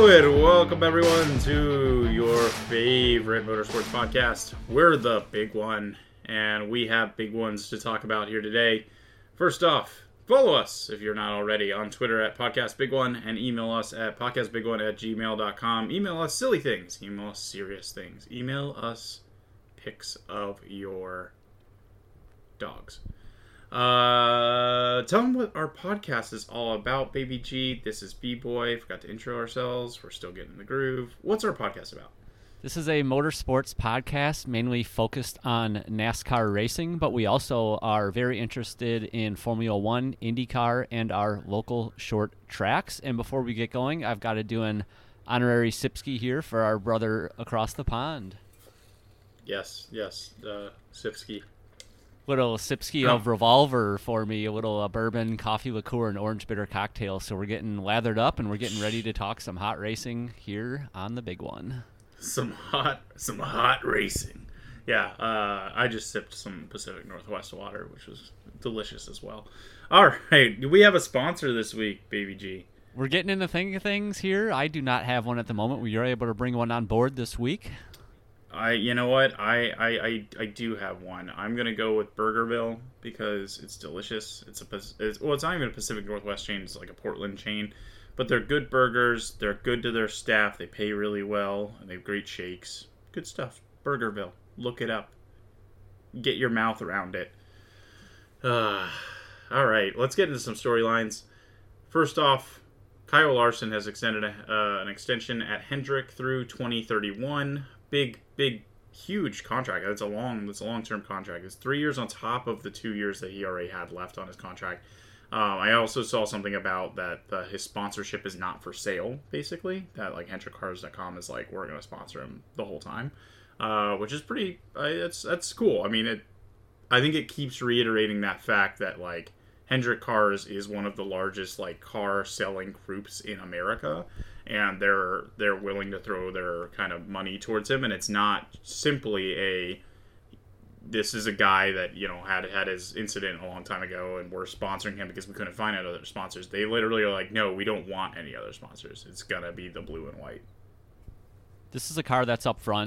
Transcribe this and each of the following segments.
And welcome everyone to your favorite motorsports podcast. We're the big one, and we have big ones to talk about here today. First off, follow us if you're not already on Twitter at podcastbigone and email us at podcastbigone@gmail.com. Email us silly things, email us serious things, email us pics of your dogs. Tell them what our podcast is all about, Baby G. This is B-Boy. Forgot to intro ourselves. We're still getting in the groove. What's our podcast about? This is a motorsports podcast mainly focused on NASCAR racing, but we also are very interested in Formula One, IndyCar, and our local short tracks. And before we get going, I've got to do an honorary Sipsky here for our brother across the pond. Yes, Sipsky. Little Sipsky of Revolver for me, a little bourbon, coffee liqueur, and orange bitter cocktail. So we're getting lathered up and we're getting ready to talk some hot racing here on the big one. Some hot racing. Yeah, I just sipped some Pacific Northwest water, which was delicious as well. All right, do we have a sponsor this week, Baby G? We're getting in the thing of things here. I do not have one at the moment. We are able to bring one on board this week. You know what? I do have one. I'm gonna go with Burgerville because it's delicious. It's not even a Pacific Northwest chain. It's like a Portland chain, but they're good burgers. They're good to their staff. They pay really well, and they have great shakes. Good stuff. Burgerville. Look it up. Get your mouth around it. All right, let's get into some storylines. First off, Kyle Larson has extended an extension at Hendrick through 2031. Big, huge contract. That's a long-term contract. It's 3 years on top of the 2 years that he already had left on his contract. I also saw something about that his sponsorship is not for sale, basically. That like HendrickCars.com is like, we're going to sponsor him the whole time, which is pretty. That's cool. I mean, I think it keeps reiterating that fact that like Hendrick Cars is one of the largest like car selling groups in America. And they're willing to throw their kind of money towards him, and it's not simply this is a guy that had his incident a long time ago, and we're sponsoring him because we couldn't find other sponsors. They literally are like, no, we don't want any other sponsors. It's gonna be the blue and white. This is a car that's up front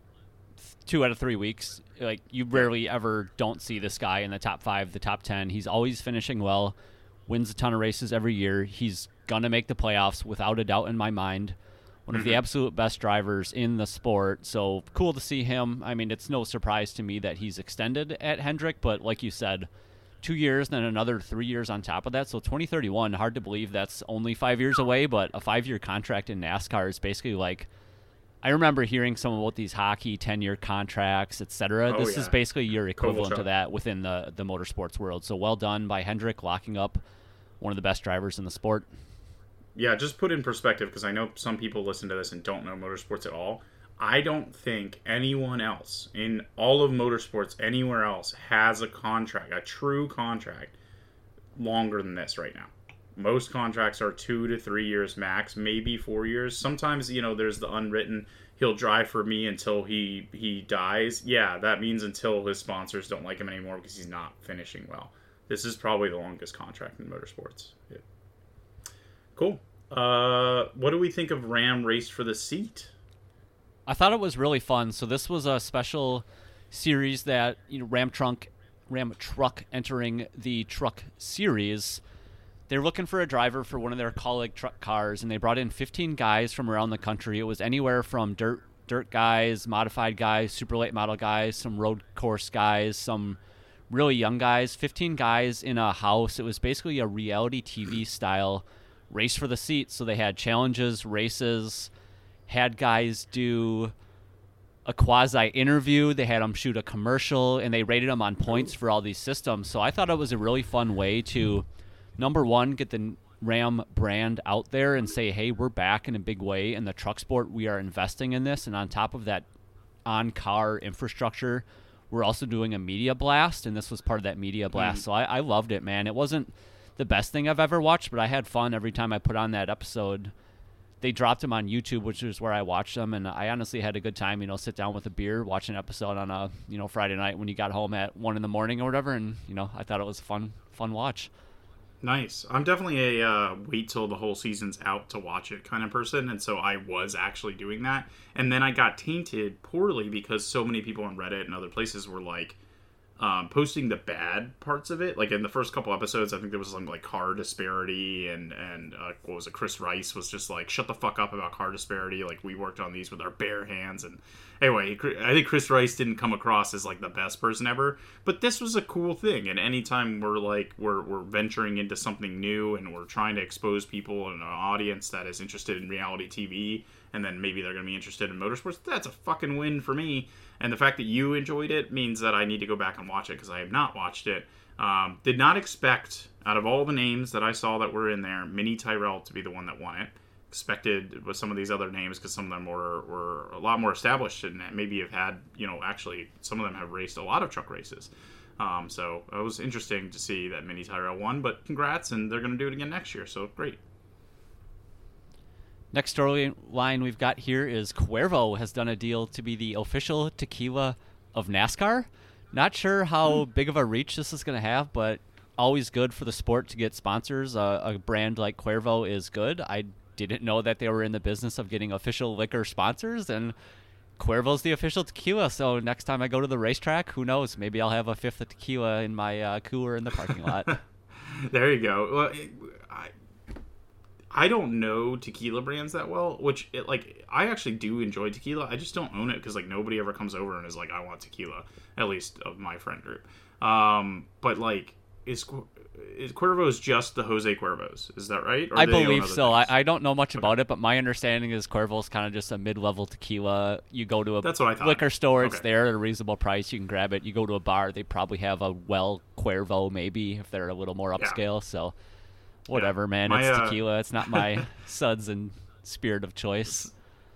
2 out of 3 weeks. Like you rarely ever don't see this guy in the top 5, the top 10. He's always finishing well, wins a ton of races every year. He's gonna make the playoffs without a doubt in my mind. One of the absolute best drivers in the sport. So cool to see him. I mean, it's no surprise to me that he's extended at Hendrick, but like you said, 2 years, then another 3 years on top of that. So 2031, hard to believe that's only 5 years away, but a 5-year contract in NASCAR is basically like, I remember hearing some about these hockey 10-year contracts, etc. This is basically your equivalent to that within the motorsports world. So well done by Hendrick, locking up one of the best drivers in the sport. Yeah, just put in perspective, because I know some people listen to this and don't know motorsports at all. I don't think anyone else in all of motorsports anywhere else has a contract, a true contract, longer than this right now. Most contracts are 2 to 3 years max, maybe 4 years. Sometimes, there's the unwritten, he'll drive for me until he dies. Yeah, that means until his sponsors don't like him anymore because he's not finishing well. This is probably the longest contract in motorsports. Yeah. Cool. What do we think of Ram Race for the Seat? I thought it was really fun. So this was a special series that Ram Truck entering the Truck Series. They're looking for a driver for one of their colleague truck cars, and they brought in 15 guys from around the country. It was anywhere from dirt guys, modified guys, super late model guys, some road course guys, some really young guys. 15 guys in a house. It was basically a reality TV style race for the seat. So they had challenges, races, had guys do a quasi interview. They had them shoot a commercial, and they rated them on points for all these systems. So I thought it was a really fun way to, number one, get the Ram brand out there and say, hey, we're back in a big way in the truck sport. We are investing in this. And on top of that on-car infrastructure, we're also doing a media blast, and this was part of that media blast. So I loved it, man. It wasn't the best thing I've ever watched, but I had fun every time I put on that episode. They dropped them on YouTube, which is where I watched them, and I honestly had a good time, sit down with a beer, watch an episode on a, Friday night when you got home at 1 a.m. or whatever, and, I thought it was a fun watch. Nice. I'm definitely a wait till the whole season's out to watch it kind of person, and so I was actually doing that. And then I got tainted poorly because so many people on Reddit and other places were like, posting the bad parts of it. Like in the first couple episodes, I think there was some like car disparity, and what was it? Chris Rice was just like, "Shut the fuck up about car disparity." Like we worked on these with our bare hands. And anyway, I think Chris Rice didn't come across as like the best person ever. But this was a cool thing. And anytime we're venturing into something new and we're trying to expose people in an audience that is interested in reality TV, and then maybe they're going to be interested in motorsports, that's a fucking win for me. And the fact that you enjoyed it means that I need to go back and watch it because I have not watched it. Did not expect, out of all the names that I saw that were in there, Mini Tyrell to be the one that won it. Expected with some of these other names because some of them were a lot more established and maybe have had, actually some of them have raced a lot of truck races. So it was interesting to see that Mini Tyrell won, but congrats, and they're going to do it again next year, so great. Next storyline we've got here is Cuervo has done a deal to be the official tequila of NASCAR. Not sure how big of a reach this is going to have, but always good for the sport to get sponsors. A brand like Cuervo is good. I didn't know that they were in the business of getting official liquor sponsors, and Cuervo's the official tequila. So next time I go to the racetrack, who knows? Maybe I'll have a fifth of tequila in my cooler in the parking lot. There you go. Well, I don't know tequila brands that well, which I actually do enjoy tequila. I just don't own it because like nobody ever comes over and is like, I want tequila, at least of my friend group. But like, is Cuervo's just the Jose Cuervo's? Is that right? Or I do they own believe other so. things? I don't know much about it, but my understanding is Cuervo's kind of just a mid-level tequila. You go to a That's what I thought. liquor store, it's Okay. there at a reasonable price. You can grab it. You go to a bar, they probably have a Cuervo maybe if they're a little more Yeah. upscale. So whatever, man. My, It's tequila. It's not my suds and spirit of choice.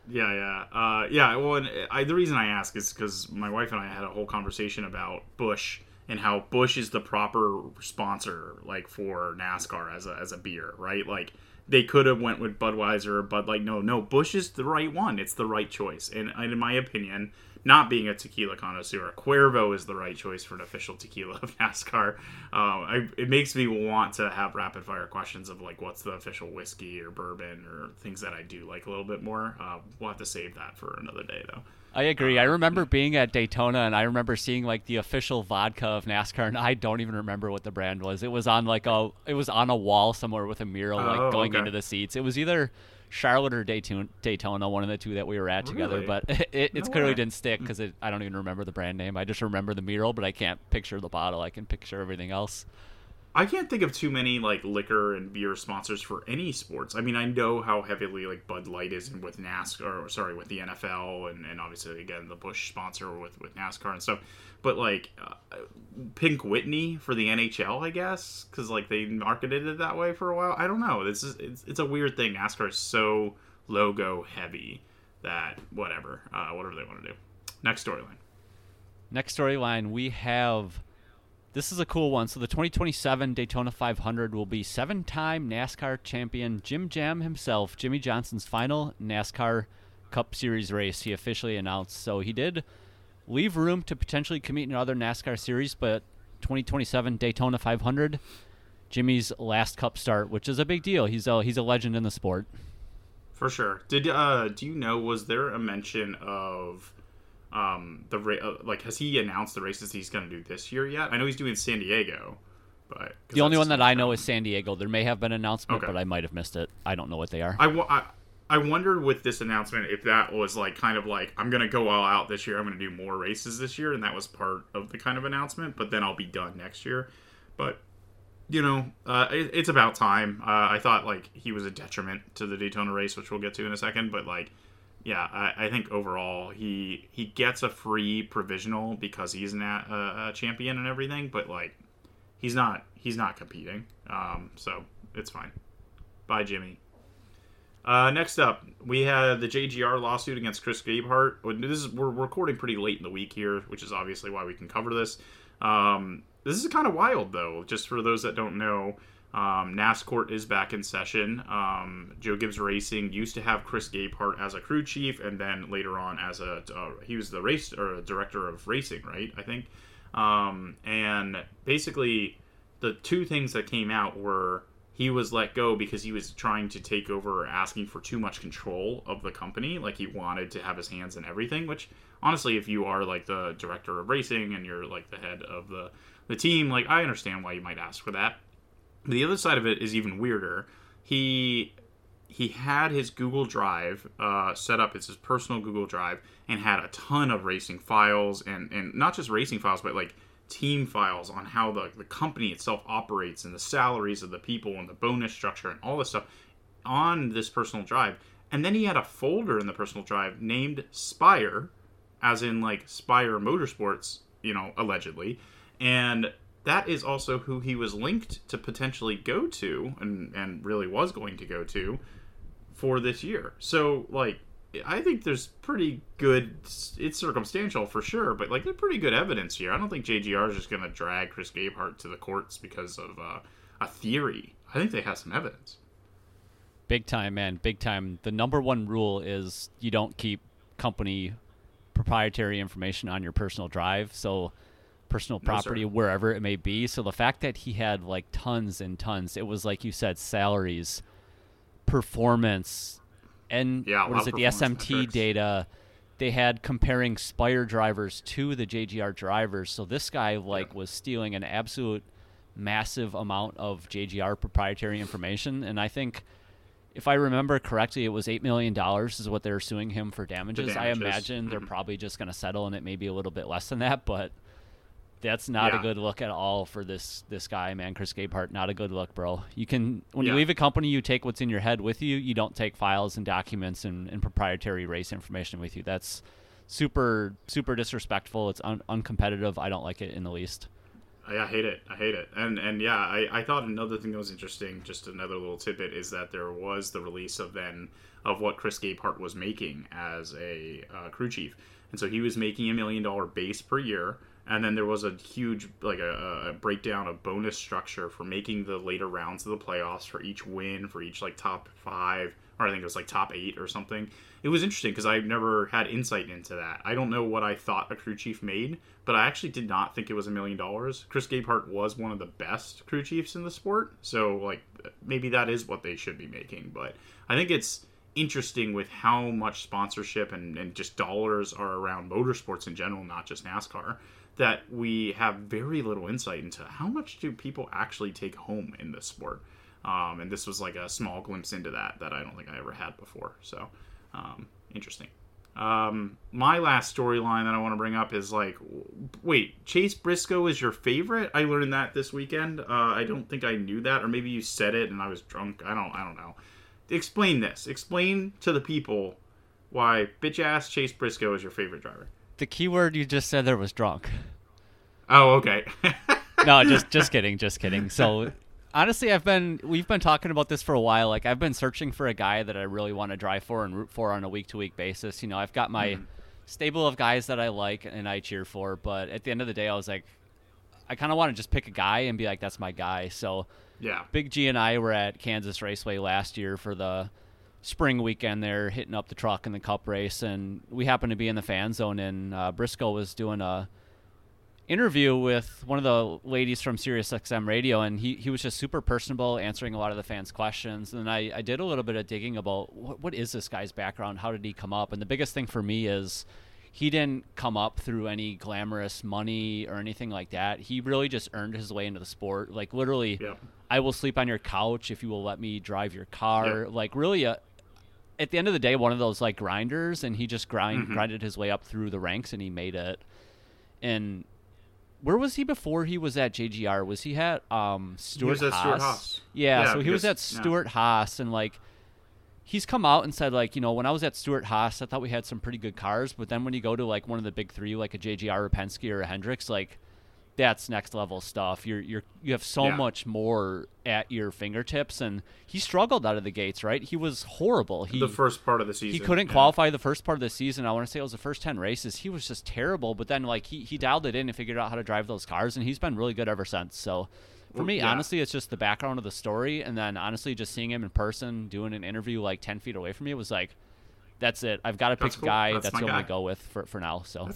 Yeah. Well, and the reason I ask is because my wife and I had a whole conversation about Busch and how Busch is the proper sponsor, like for NASCAR as a beer, right? Like they could have went with Budweiser, but like no, Busch is the right one. It's the right choice, and in my opinion, not being a tequila connoisseur, Cuervo is the right choice for an official tequila of NASCAR. It makes me want to have rapid fire questions of like what's the official whiskey or bourbon or things that I do like a little bit more. We'll have to save that for another day though. I agree. I remember being at Daytona, and I remember seeing like the official vodka of NASCAR, and I don't even remember what the brand was. It was on a wall somewhere with a mural like going into the seats. It was either Charlotte or Daytona, one of the two that we were at together. Really? But it No clearly way. didn't stick because I don't even remember the brand name. I just remember the mural, but I can't picture the bottle. I can picture everything else. I can't think of too many like liquor and beer sponsors for any sports. I mean, I know how heavily like Bud Light is with NASCAR, or sorry, with the NFL, and obviously again the Busch sponsor with NASCAR and stuff. But like Pink Whitney for the NHL, I guess, because like they marketed it that way for a while. I don't know. It's a weird thing. NASCAR is so logo heavy that whatever they want to do. Next storyline. Next storyline, we have. This is a cool one. So the 2027 Daytona 500 will be 7-time NASCAR champion Jim Jam himself, Jimmy Johnson's final NASCAR Cup Series race. He officially announced. So he did leave room to potentially compete in other NASCAR series, but 2027 Daytona 500, Jimmy's last Cup start, which is a big deal. He's a legend in the sport. For sure. Do you know, was there a mention of like has he announced the races he's going to do this year yet? I know he's doing San Diego, but The only one that I know is San Diego. There may have been an announcement, Okay. but I might have missed it. I don't know what they are. I wondered with this announcement if that was like kind of like I'm going to go all out this year. I'm going to do more races this year, and that was part of the kind of announcement. But then I'll be done next year. But it's about time. I thought like he was a detriment to the Daytona race, which we'll get to in a second. But like, yeah, I think overall he gets a free provisional because he's a champion and everything. But like, he's not competing. So it's fine. Bye, Jimmy. Next up, we had the JGR lawsuit against Chris Gabehart. We're recording pretty late in the week here, which is obviously why we can cover this. This is kind of wild, though, just for those that don't know. NASCORT is back in session. Joe Gibbs Racing used to have Chris Gabehart as a crew chief, and then later on as he was the race or director of racing, right? I think. And basically, the two things that came out were he was let go because he was trying to take over, or asking for too much control of the company. Like, he wanted to have his hands in everything, which honestly, if you are like the director of racing and you're like the head of the team, like, I understand why you might ask for that. But the other side of it is even weirder. He had his Google Drive set up. It's his personal Google Drive, and had a ton of racing files, and not just racing files, but like team files on how the company itself operates, and the salaries of the people, and the bonus structure, and all this stuff on this personal drive. And then he had a folder in the personal drive named Spire, as in like Spire Motorsports, allegedly. And that is also who he was linked to potentially go to, and really was going to go to, for this year. So, like, I think there's pretty good, it's circumstantial for sure, but like, there's pretty good evidence here. I don't think JGR is just going to drag Chris Gabehart to the courts because of a theory. I think they have some evidence. Big time, man. Big time. The number one rule is you don't keep company proprietary information on your personal drive. So personal property, wherever it may be. So the fact that he had like tons and tons, it was like you said, salaries, performance, and the SMT metrics. Data they had comparing Spire drivers to the JGR drivers. So this guy was stealing an absolute massive amount of JGR proprietary information. And I think, if I remember correctly, it was $8 million is what they're suing him for damages. I imagine they're probably just going to settle, and it may be a little bit less than that, but that's not a good look at all for this guy, man. Chris Gabehart, not a good look, bro. You can, when you leave a company, you take what's in your head with you. You don't take files and documents and proprietary race information with you. That's super, super disrespectful. It's uncompetitive. I don't like it in the least. I hate it. And yeah, I thought another thing that was interesting, just another little tidbit, is that there was the release of what Chris Gabehart was making as a crew chief. And so he was making $1 million base per year. And then there was a huge, a breakdown of bonus structure for making the later rounds of the playoffs, for each win, for each top 5, or I think it was top 8 or something. It was interesting because I've never had insight into that. I don't know what I thought a crew chief made, but I actually did not think it was $1 million. Chris Gabehart was one of the best crew chiefs in the sport, so maybe that is what they should be making. But I think it's interesting with how much sponsorship and just dollars are around motorsports in general, not just NASCAR, that we have very little insight into how much do people actually take home in this sport. And this was a small glimpse into that I don't think I ever had before. So, interesting. My last storyline that I want to bring up is wait, Chase Briscoe is your favorite? I learned that this weekend. I don't think I knew that, or maybe you said it and I was drunk. I don't know. Explain this. Explain to the people why bitch-ass Chase Briscoe is your favorite driver. The key word you just said there was drunk. Oh, okay. No, just kidding. So, honestly, we've been talking about this for a while. I've been searching for a guy that I really want to drive for and root for on a week-to-week basis. I've got my stable of guys that I like and I cheer for, but at the end of the day, I was like, I kind of want to just pick a guy and be like, that's my guy. So, yeah, Big G and I were at Kansas Raceway last year for the spring weekend there, hitting up the truck in the Cup race, and we happened to be in the fan zone, and Briscoe was doing a interview with one of the ladies from SiriusXM Radio, and he was just super personable, answering a lot of the fans' questions. And I did a little bit of digging about what is this guy's background, how did he come up, and the biggest thing for me is he didn't come up through any glamorous money or anything like that. He really just earned his way into the sport. Literally, yep. I will sleep on your couch if you will let me drive your car. Yep. Really at the end of the day, one of those grinders, and he just grinded his way up through the ranks, and he made it. And where was he before he was at JGR? Was he at Stuart Haas? Yeah, so he was at Stuart Haas, and he's come out and said when I was at Stuart Haas, I thought we had some pretty good cars, but then when you go to one of the big three, like a JGR or Penske or a Hendricks, that's next level stuff. You have so much more at your fingertips, and he struggled out of the gates, right? He was horrible. The first part of the season. He couldn't qualify the first part of the season. I want to say it was the first 10 races. He was just terrible, but then he dialed it in and figured out how to drive those cars, and he's been really good ever since. So for me, honestly, it's just the background of the story, and then honestly just seeing him in person, doing an interview 10 feet away from me, was that's it. I've got to pick a guy. That's who I'm going to go with for now. So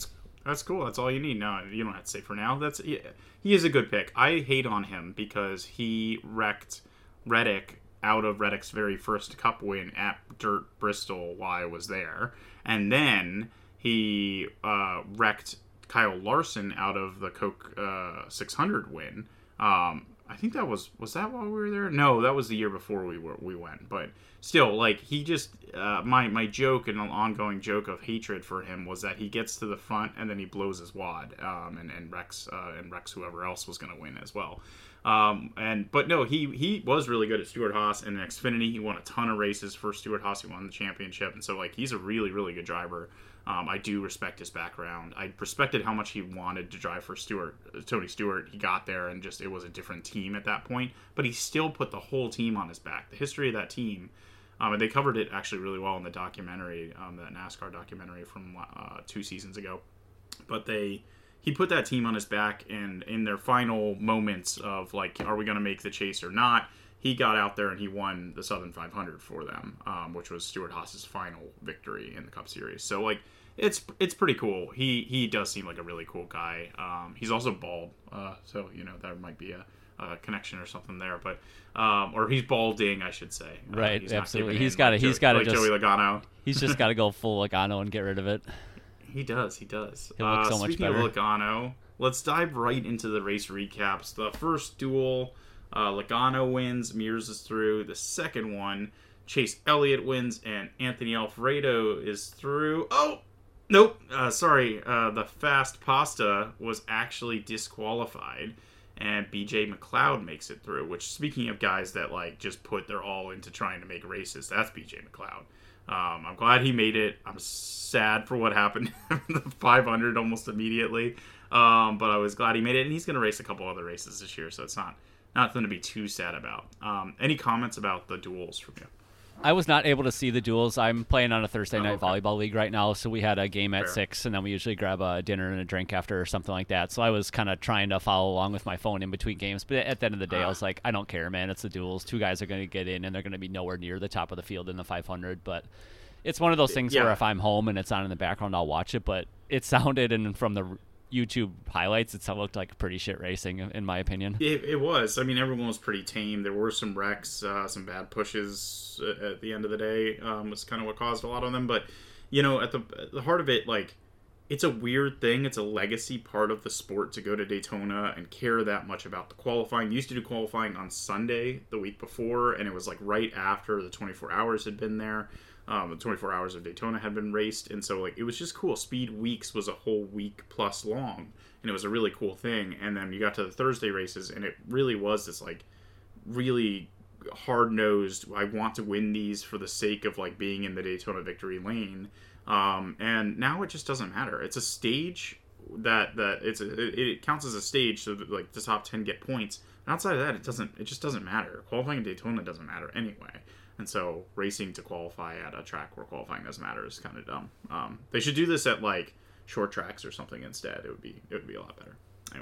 That's cool. That's all you need. No, you don't have to say for now. He is a good pick. I hate on him because he wrecked Reddick out of Reddick's very first Cup win at Dirt Bristol while I was there, and then he wrecked Kyle Larson out of the Coke 600 win. I think that was that while we were there? No, that was the year before we went. But still, like, he just my joke and an ongoing joke of hatred for him was that he gets to the front and then he blows his wad and wrecks whoever else was going to win as well. But no, he was really good at Stewart Haas and Xfinity. He won a ton of races for Stewart Haas. He won the championship, and so like he's a really, really good driver. I do respect his background. I respected how much he wanted to drive for Tony Stewart. He got there, and just it was a different team at that point. But he still put the whole team on his back. The history of that team, and they covered it actually really well in the documentary, that NASCAR documentary from 2 seasons ago. But he put that team on his back, and in their final moments of like, are we going to make the chase or not? He got out there and he won the Southern 500 for them, which was Stewart Haas's final victory in the Cup Series. So like, it's pretty cool. He does seem like a really cool guy. He's also bald, so there might be a connection or something there, but or he's balding, I should say. Right, he's absolutely. He's got to just Joey Logano. He's just got to go full Logano and get rid of it. He does. He'll look so much speaking better. of Logano, let's dive right into the race recaps. The first duel, Logano wins, Mears is through. The second one, Chase Elliott wins, and Anthony Alfredo is through. Oh, nope. Sorry. The Fast Pasta was actually disqualified, and BJ McLeod makes it through, which, speaking of guys that like just put their all into trying to make races, that's BJ McLeod. I'm glad he made it. I'm sad for what happened in the 500 almost immediately, but I was glad he made it, and he's going to race a couple other races this year, so it's not nothing to be too sad about. Any comments about the duels from you? I was not able to see the duels. I'm playing on a Thursday night volleyball league right now, so we had a game at 6, and then we usually grab a dinner and a drink after or something like that. So I was kind of trying to follow along with my phone in between games, but at the end of the day, I was like, I don't care, man. It's the duels. 2 guys are going to get in, and they're going to be nowhere near the top of the field in the 500, but it's one of those things where if I'm home and it's on in the background, I'll watch it, but it sounded, and from the YouTube highlights, it sounded like pretty shit racing, in my opinion. It was. I mean, everyone was pretty tame. There were some wrecks, some bad pushes at the end of the day, was kind of what caused a lot of them. But, at the heart of it, like, it's a weird thing. It's a legacy part of the sport to go to Daytona and care that much about the qualifying. You used to do qualifying on Sunday the week before, and it was like right after the 24 hours had been there. The 24 hours of Daytona had been raced, and so like it was just cool. Speed Weeks was a whole week plus long, and it was a really cool thing. And then you got to the Thursday races, and it really was this like really hard-nosed, I want to win these for the sake of like being in the Daytona victory lane. And now it just doesn't matter. It's a stage that it counts as a stage, so that like the top 10 get points. And outside of that, it just doesn't matter. Qualifying in Daytona doesn't matter anyway. And so racing to qualify at a track where qualifying doesn't matter is kind of dumb. They should do this at like short tracks or something instead. It would be a lot better.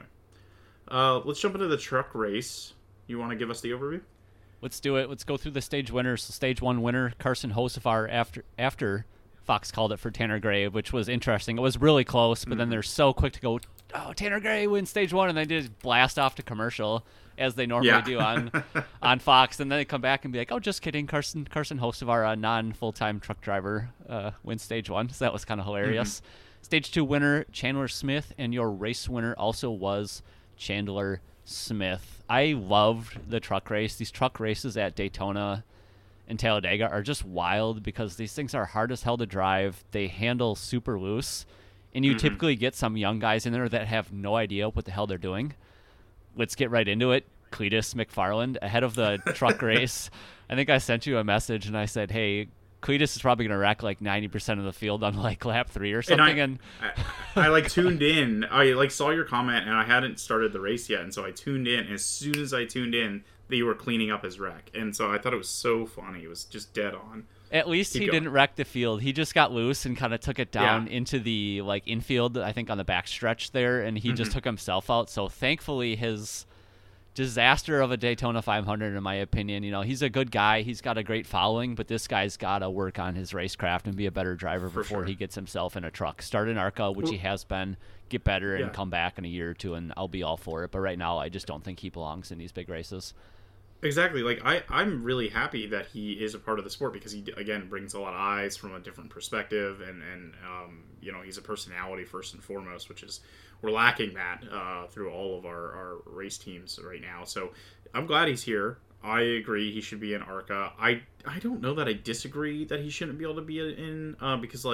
Anyway, let's jump into the truck race. You want to give us the overview? Let's do it. Let's go through the stage winners. So stage 1 winner, Carson Hocevar, after Fox called it for Tanner Gray, which was interesting. It was really close, but then they're so quick to go, oh, Tanner Gray wins stage 1, and they just blast off to commercial, as they normally do on Fox, and then they come back and be like, oh, just kidding, Carson Hocevar, a non-full-time truck driver, wins stage 1, so that was kind of hilarious. Stage 2 winner, Chandler Smith, and your race winner also was Chandler Smith. I loved the truck race. These truck races at Daytona and Talladega are just wild because these things are hard as hell to drive. They handle super loose, and you typically get some young guys in there that have no idea what the hell they're doing. Let's get right into it. Cletus McFarland, ahead of the truck race. I think I sent you a message, and I said, hey, Cletus is probably going to wreck like 90% of the field on like lap 3 or something. And I like tuned in. I like saw your comment, and I hadn't started the race yet, and so I tuned in. As soon as I tuned in, they were cleaning up his wreck, and so I thought it was so funny. It was just dead on. At least he didn't wreck the field. He just got loose and kind of took it down into the like infield, I think on the back stretch there, and he just took himself out. So thankfully his disaster of a Daytona 500 in my opinion. He's a good guy. He's got a great following, but this guy's got to work on his racecraft and be a better driver before he gets himself in a truck. Start in ARCA, which he has been, get better, and come back in a year or two, and I'll be all for it. But right now, I just don't think he belongs in these big races. Exactly. Like I'm really happy that he is a part of the sport because he again brings a lot of eyes from a different perspective, and he's a personality first and foremost, which is we're lacking that through all of our race teams right now. So I'm glad he's here. I agree he should be in ARCA. I don't know that I disagree that he shouldn't be able to be in because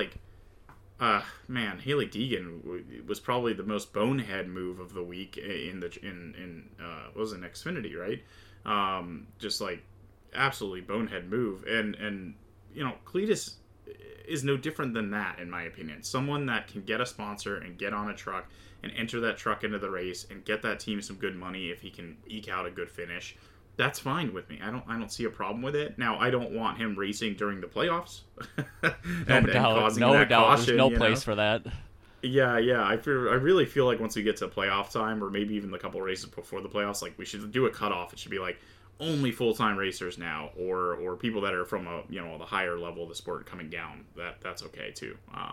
man, Hailie Deegan was probably the most bonehead move of the week in what was it, Xfinity, right? Just like absolutely bonehead move, and Cletus is no different than that in my opinion. Someone that can get a sponsor and get on a truck and enter that truck into the race and get that team some good money if he can eke out a good finish. That's fine with me. I don't see a problem with it. Now I don't want him racing during the playoffs. No doubt. There's no place for that. Yeah. I really feel like once we get to playoff time, or maybe even the couple races before the playoffs, like we should do a cutoff. It should be like only full-time racers now, or people that are from the higher level of the sport coming down. That's okay too.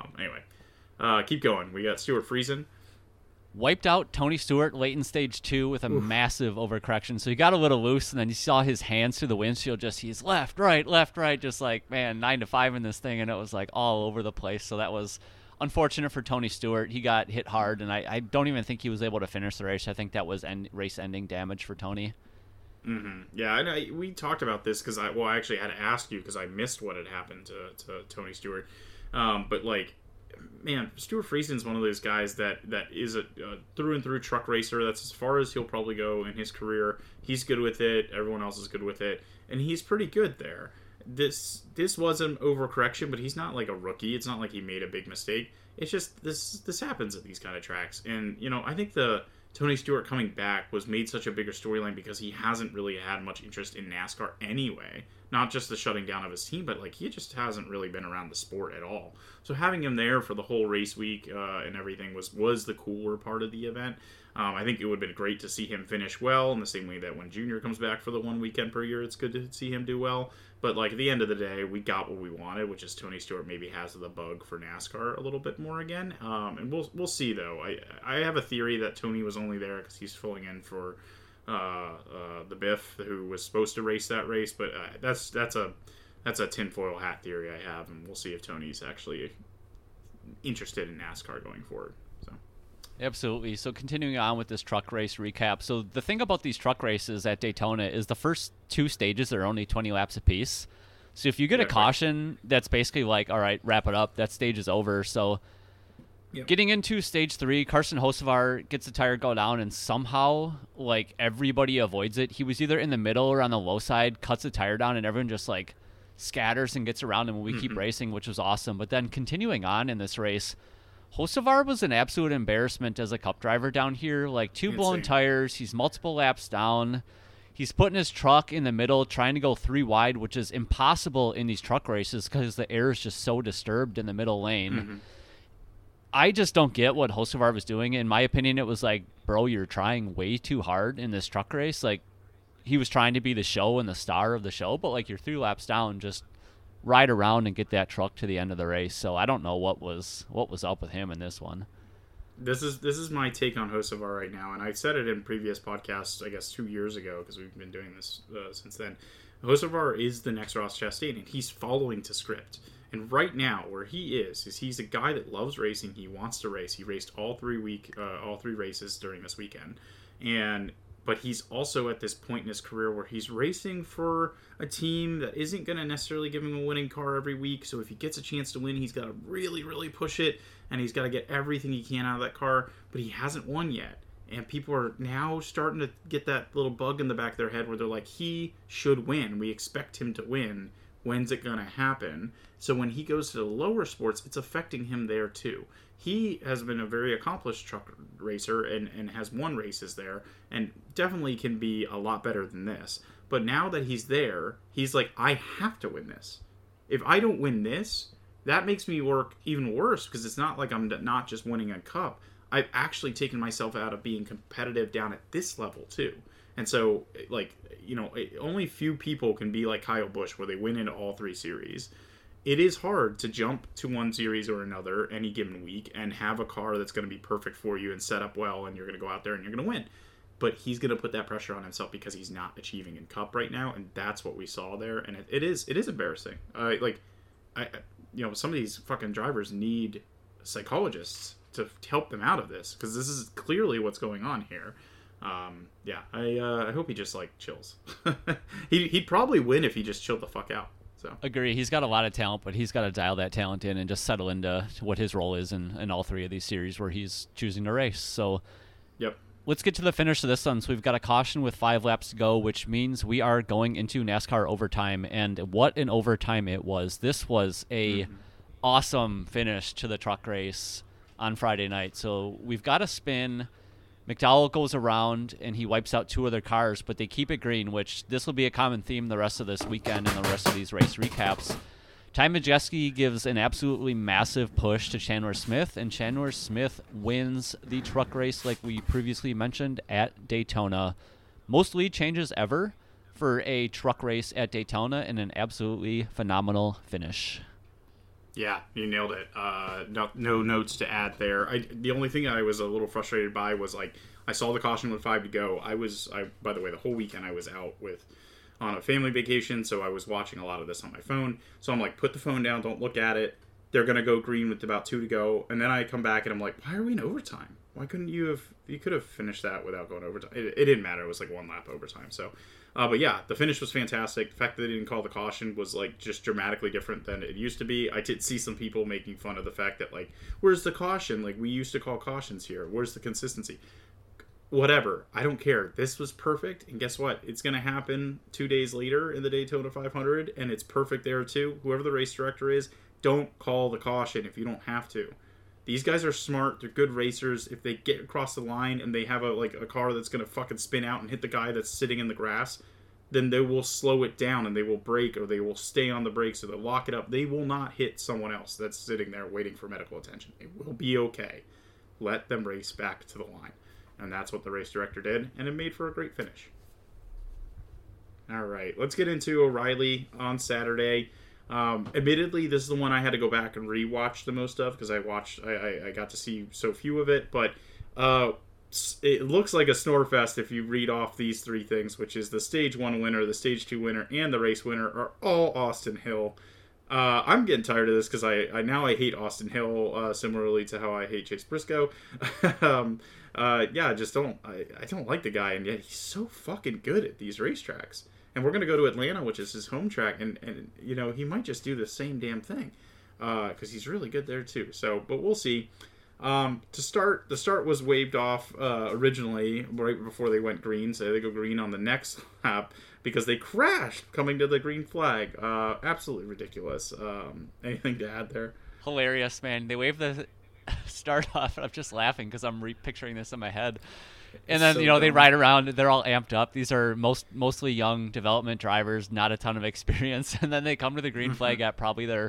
Anyway, keep going. We got Stuart Friesen. Wiped out Tony Stewart late in stage 2 with a massive overcorrection. So he got a little loose, and then you saw his hands through the windshield. He's left, right, just like, man, 9 to 5 in this thing, and it was like all over the place. So that was unfortunate for Tony Stewart. He got hit hard, and I don't even think he was able to finish the race. I think that was race-ending damage for Tony. Mm-hmm. Yeah, and we talked about this because I actually had to ask you because I missed what had happened to Tony Stewart. But like, man, Stuart Friesen's one of those guys that is a through and through truck racer. That's as far as he'll probably go in his career. He's good with it. Everyone else is good with it, and he's pretty good there. This was an overcorrection, but he's not like a rookie. It's not like he made a big mistake. It's just this happens at these kind of tracks, and I think the Tony Stewart coming back was made such a bigger storyline because he hasn't really had much interest in NASCAR anyway. Not just the shutting down of his team, but like he just hasn't really been around the sport at all. So having him there for the whole race week and everything was the cooler part of the event. I think it would have been great to see him finish well in the same way that when Junior comes back for the one weekend per year, it's good to see him do well. But like at the end of the day, we got what we wanted, which is Tony Stewart maybe has the bug for NASCAR a little bit more again. And we'll see though. I have a theory that Tony was only there because he's filling in for the Biff who was supposed to race that race, but that's a tinfoil hat theory I have, and we'll see if Tony's actually interested in NASCAR going forward. So. Absolutely. So continuing on with this truck race recap. So the thing about these truck races at Daytona is the first 2 stages are only 20 laps apiece. So if you get a caution, that's basically like, all right, wrap it up. That stage is over. So getting into stage 3, Carson Hocevar gets the tire go down, and somehow like everybody avoids it. He was either in the middle or on the low side, cuts the tire down, and everyone just like scatters and gets around him, and we keep racing, which was awesome. But then continuing on in this race, Hocevar was an absolute embarrassment as a cup driver down here. Like 2 blown tires. He's multiple laps down. He's putting his truck in the middle, trying to go 3 wide, which is impossible in these truck races because the air is just so disturbed in the middle lane. Mm-hmm. I just don't get what Hocevar was doing. In my opinion, it was like, bro, you're trying way too hard in this truck race. Like, he was trying to be the show and the star of the show, but like you're 3 laps down, just ride around and get that truck to the end of the race. So I don't know what was up with him in this one. This is my take on Hocevar right now, and I said it in previous podcasts, I guess 2 years ago, because we've been doing this since then. Hocevar is the next Ross Chastain, and he's following to script. And right now, where he is he's a guy that loves racing. He wants to race. He raced all 3 races during this weekend, but he's also at this point in his career where he's racing for a team that isn't going to necessarily give him a winning car every week. So if he gets a chance to win, he's got to really, really push it, and he's got to get everything he can out of that car. But he hasn't won yet. And people are now starting to get that little bug in the back of their head where they're like, he should win. We expect him to win. When's it going to happen? So when he goes to the lower sports, it's affecting him there too. He has been a very accomplished truck racer and has won races there and definitely can be a lot better than this. But now that he's there, he's like, I have to win this. If I don't win this, that makes me work even worse because it's not like I'm not just winning a cup. I've actually taken myself out of being competitive down at this level too. And so, like, only few people can be like Kyle Busch where they win in all three series. It is hard to jump to one series or another any given week and have a car that's going to be perfect for you and set up well, and you're going to go out there and you're going to win. But he's going to put that pressure on himself because he's not achieving in Cup right now, and that's what we saw there. And it is embarrassing. Some of these fucking drivers need psychologists to help them out of this, because this is clearly what's going on here. I hope he just like chills. He'd probably win if he just chilled the fuck out. So agree. He's got a lot of talent, but he's got to dial that talent in and just settle into what his role is in all three of these series where he's choosing to race. So yep. Let's get to the finish of this one. So we've got a caution with 5 laps to go, which means we are going into NASCAR overtime. And what an overtime it was. This was a awesome finish to the truck race on Friday night. So we've got a spin. McDowell goes around and he wipes out 2 other cars, but they keep it green, which this will be a common theme the rest of this weekend and the rest of these race recaps. Ty Majeski gives an absolutely massive push to Chandler Smith, and Chandler Smith wins the truck race like we previously mentioned at Daytona. Most lead changes ever for a truck race at Daytona, and an absolutely phenomenal finish. Yeah, you nailed it. No notes to add there. The only thing I was a little frustrated by was, like, I saw the caution with 5 to go. By the way, the whole weekend I was out on a family vacation, so I was watching a lot of this on my phone. So I'm like, put the phone down, don't look at it. They're going to go green with about 2 to go. And then I come back and I'm like, why are we in overtime? Why couldn't you could have finished that without going overtime. It didn't matter. It was like 1 lap overtime. So, but yeah, the finish was fantastic. The fact that they didn't call the caution was like just dramatically different than it used to be. I did see some people making fun of the fact that, like, where's the caution? Like, we used to call cautions here. Where's the consistency? Whatever. I don't care. This was perfect. And guess what? It's going to happen 2 days later in the Daytona 500, and it's perfect there too. Whoever the race director is, don't call the caution if you don't have to. These guys are smart. They're good racers. If they get across the line and they have a car that's going to fucking spin out and hit the guy that's sitting in the grass, then they will slow it down and they will brake, or they will stay on the brakes, or they'll lock it up. They will not hit someone else that's sitting there waiting for medical attention. It will be okay. Let them race back to the line. And that's what the race director did, and it made for a great finish. All right, let's get into O'Reilly on Saturday. Admittedly, this is the one I had to go back and rewatch the most of, because I got to see so few of it. But it looks like a snorefest if you read off these 3 things, which is the Stage 1 winner, the Stage 2 winner, and the race winner are all Austin Hill. I'm getting tired of this because I now hate Austin Hill, similarly to how I hate Chase Briscoe. I don't like the guy, and yet he's so fucking good at these racetracks. And we're gonna go to Atlanta, which is his home track, and he might just do the same damn thing, because he's really good there too. So, but we'll see. The start was waved off originally right before they went green, so they go green on the next lap because they crashed coming to the green flag. Absolutely ridiculous. Anything to add there? Hilarious, man. They waved the start off, and I'm just laughing because I'm picturing this in my head. And then, so they ride around, they're all amped up. These are mostly young development drivers, not a ton of experience. And then they come to the green flag at probably their,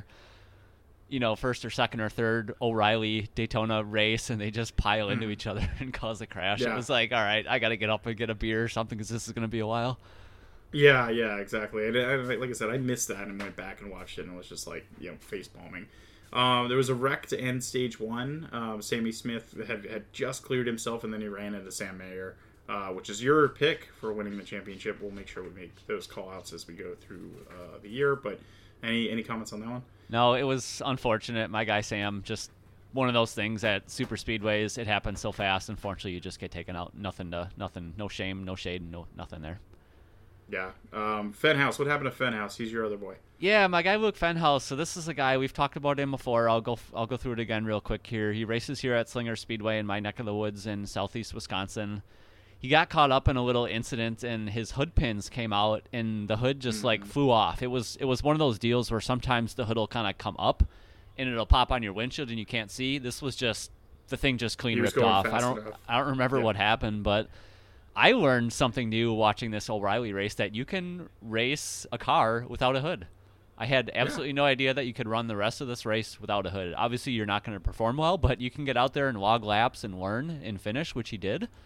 first or second or third O'Reilly Daytona race, and they just pile into each other and cause a crash. Yeah. It was like, all right, I got to get up and get a beer or something because this is going to be a while. Yeah, exactly. And like I said, I missed that and went back and watched it, and it was just like, face palming. There was a wreck to end Stage 1. Sammy Smith had just cleared himself, and then he ran into Sam Mayer, which is your pick for winning the championship. We'll make sure we make those call-outs as we go through the year. But any comments on that one? No, it was unfortunate. My guy Sam, just one of those things at super speedways. It happens so fast. Unfortunately, you just get taken out. Nothing. No shame, no shade, nothing there. Yeah. Fenhouse. What happened to Fenhouse? He's your other boy. Yeah, my guy Luke Fenhouse. So this is a guy, we've talked about him before. I'll go through it again real quick here. He races here at Slinger Speedway in my neck of the woods in southeast Wisconsin. He got caught up in a little incident, and his hood pins came out, and the hood just flew off. It was one of those deals where sometimes the hood will kind of come up, and it'll pop on your windshield, and you can't see. This was just the thing just clean ripped off. I don't remember what happened, but I learned something new watching this O'Reilly race, that you can race a car without a hood. I had absolutely no idea that you could run the rest of this race without a hood. Obviously, you're not going to perform well, but you can get out there and log laps and learn and finish, which he did.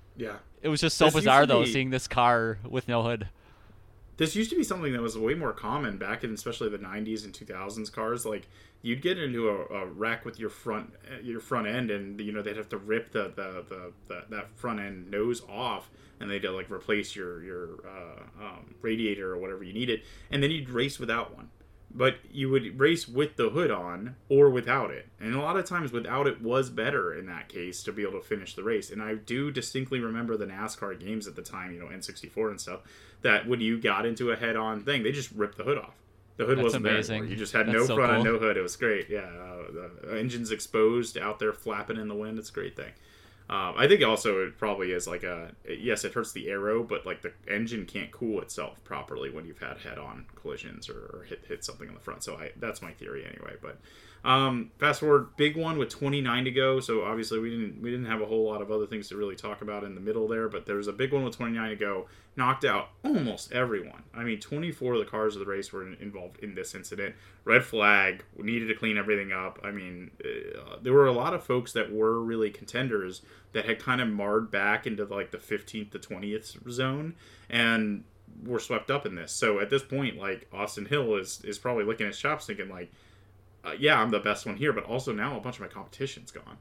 Yeah. It was just so This used bizarre, to though, be- seeing this car with no hood. This used to be something that was way more common back in especially the 90s and 2000s cars. Like you'd get into a wreck with your front end, and you know they'd have to rip that front end nose off, and they'd like replace your radiator or whatever you needed, and then you'd race without one. But you would race with the hood on or without it. And a lot of times without it was better in that case to be able to finish the race. And I do distinctly remember the NASCAR games at the time, you know, N64 and stuff, that when you got into a head-on thing, they just ripped the hood off. The hood That's wasn't there amazing. anymore. You just had That's no so front cool. and no hood. It was great. Yeah, the engine's exposed out there flapping in the wind. It's a great thing. I think also it probably is like yes, it hurts the aero, but like the engine can't cool itself properly when you've had head-on collisions or hit something in the front. So that's my theory anyway. But fast forward, big one with 29 to go. So obviously we didn't have a whole lot of other things to really talk about in the middle there, but there was a big one with 29 to go. Knocked out almost everyone. I mean, 24 of the cars of the race were involved in this incident. Red flag. We needed to clean everything up. I mean, there were a lot of folks that were really contenders that had kind of marred back into like the 15th to 20th zone and were swept up in this. So at this point, like Austin Hill is probably licking his chops thinking like, yeah, I'm the best one here, but also now a bunch of my competition's gone.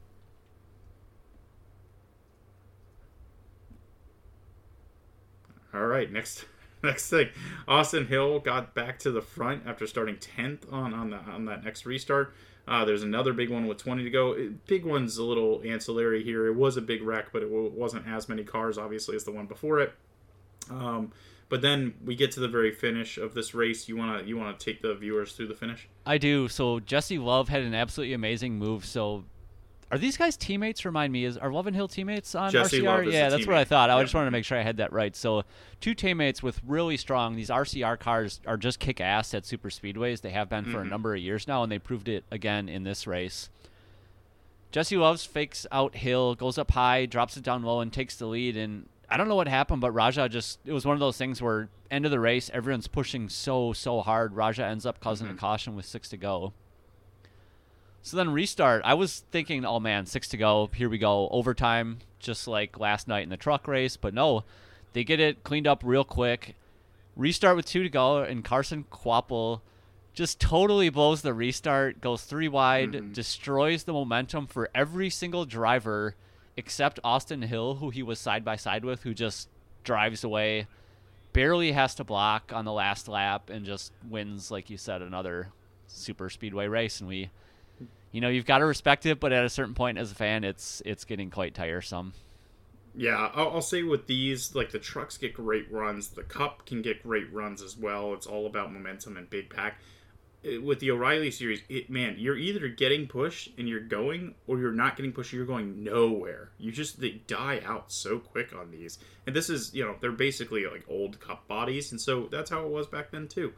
All right, next thing, Austin Hill got back to the front after starting 10th on that next restart. There's another big one with 20 to go. Big one's a little ancillary here. It was a big wreck, but it wasn't as many cars, obviously, as the one before it. But then we get to the very finish of this race. You wanna take the viewers through the finish? I do. So Jesse Love had an absolutely amazing move. So are these guys teammates? Remind me, are Love and Hill teammates on Jesse RCR? Love is Yeah, a that's what I teammate. thought. I Yep. just wanted to make sure I had that right. So two teammates with really strong. These RCR cars are just kick ass at super speedways. They have been for a number of years now, and they proved it again in this race. Jesse Love fakes out Hill, goes up high, drops it down low, and takes the lead. And I don't know what happened, but Raja it was one of those things where end of the race, everyone's pushing so hard. Raja ends up causing a caution with 6 to go. So then restart. I was thinking, oh man, 6 to go. Here we go. Overtime, just like last night in the truck race. But no, they get it cleaned up real quick. Restart with 2 to go, and Carson Kvapil just totally blows the restart, goes 3 wide, destroys the momentum for every single driver except Austin Hill, who he was side by side with, who just drives away, barely has to block on the last lap, and just wins, like you said, another super speedway race. And you've got to respect it, but at a certain point as a fan, it's getting quite tiresome. Yeah, I'll say with these, like the trucks get great runs, the Cup can get great runs as well. It's all about momentum and big pack. With the O'Reilly series, you're either getting pushed and you're going, or you're not getting pushed and you're going nowhere. They die out so quick on these. And this is, they're basically like old Cup bodies, and so that's how it was back then too.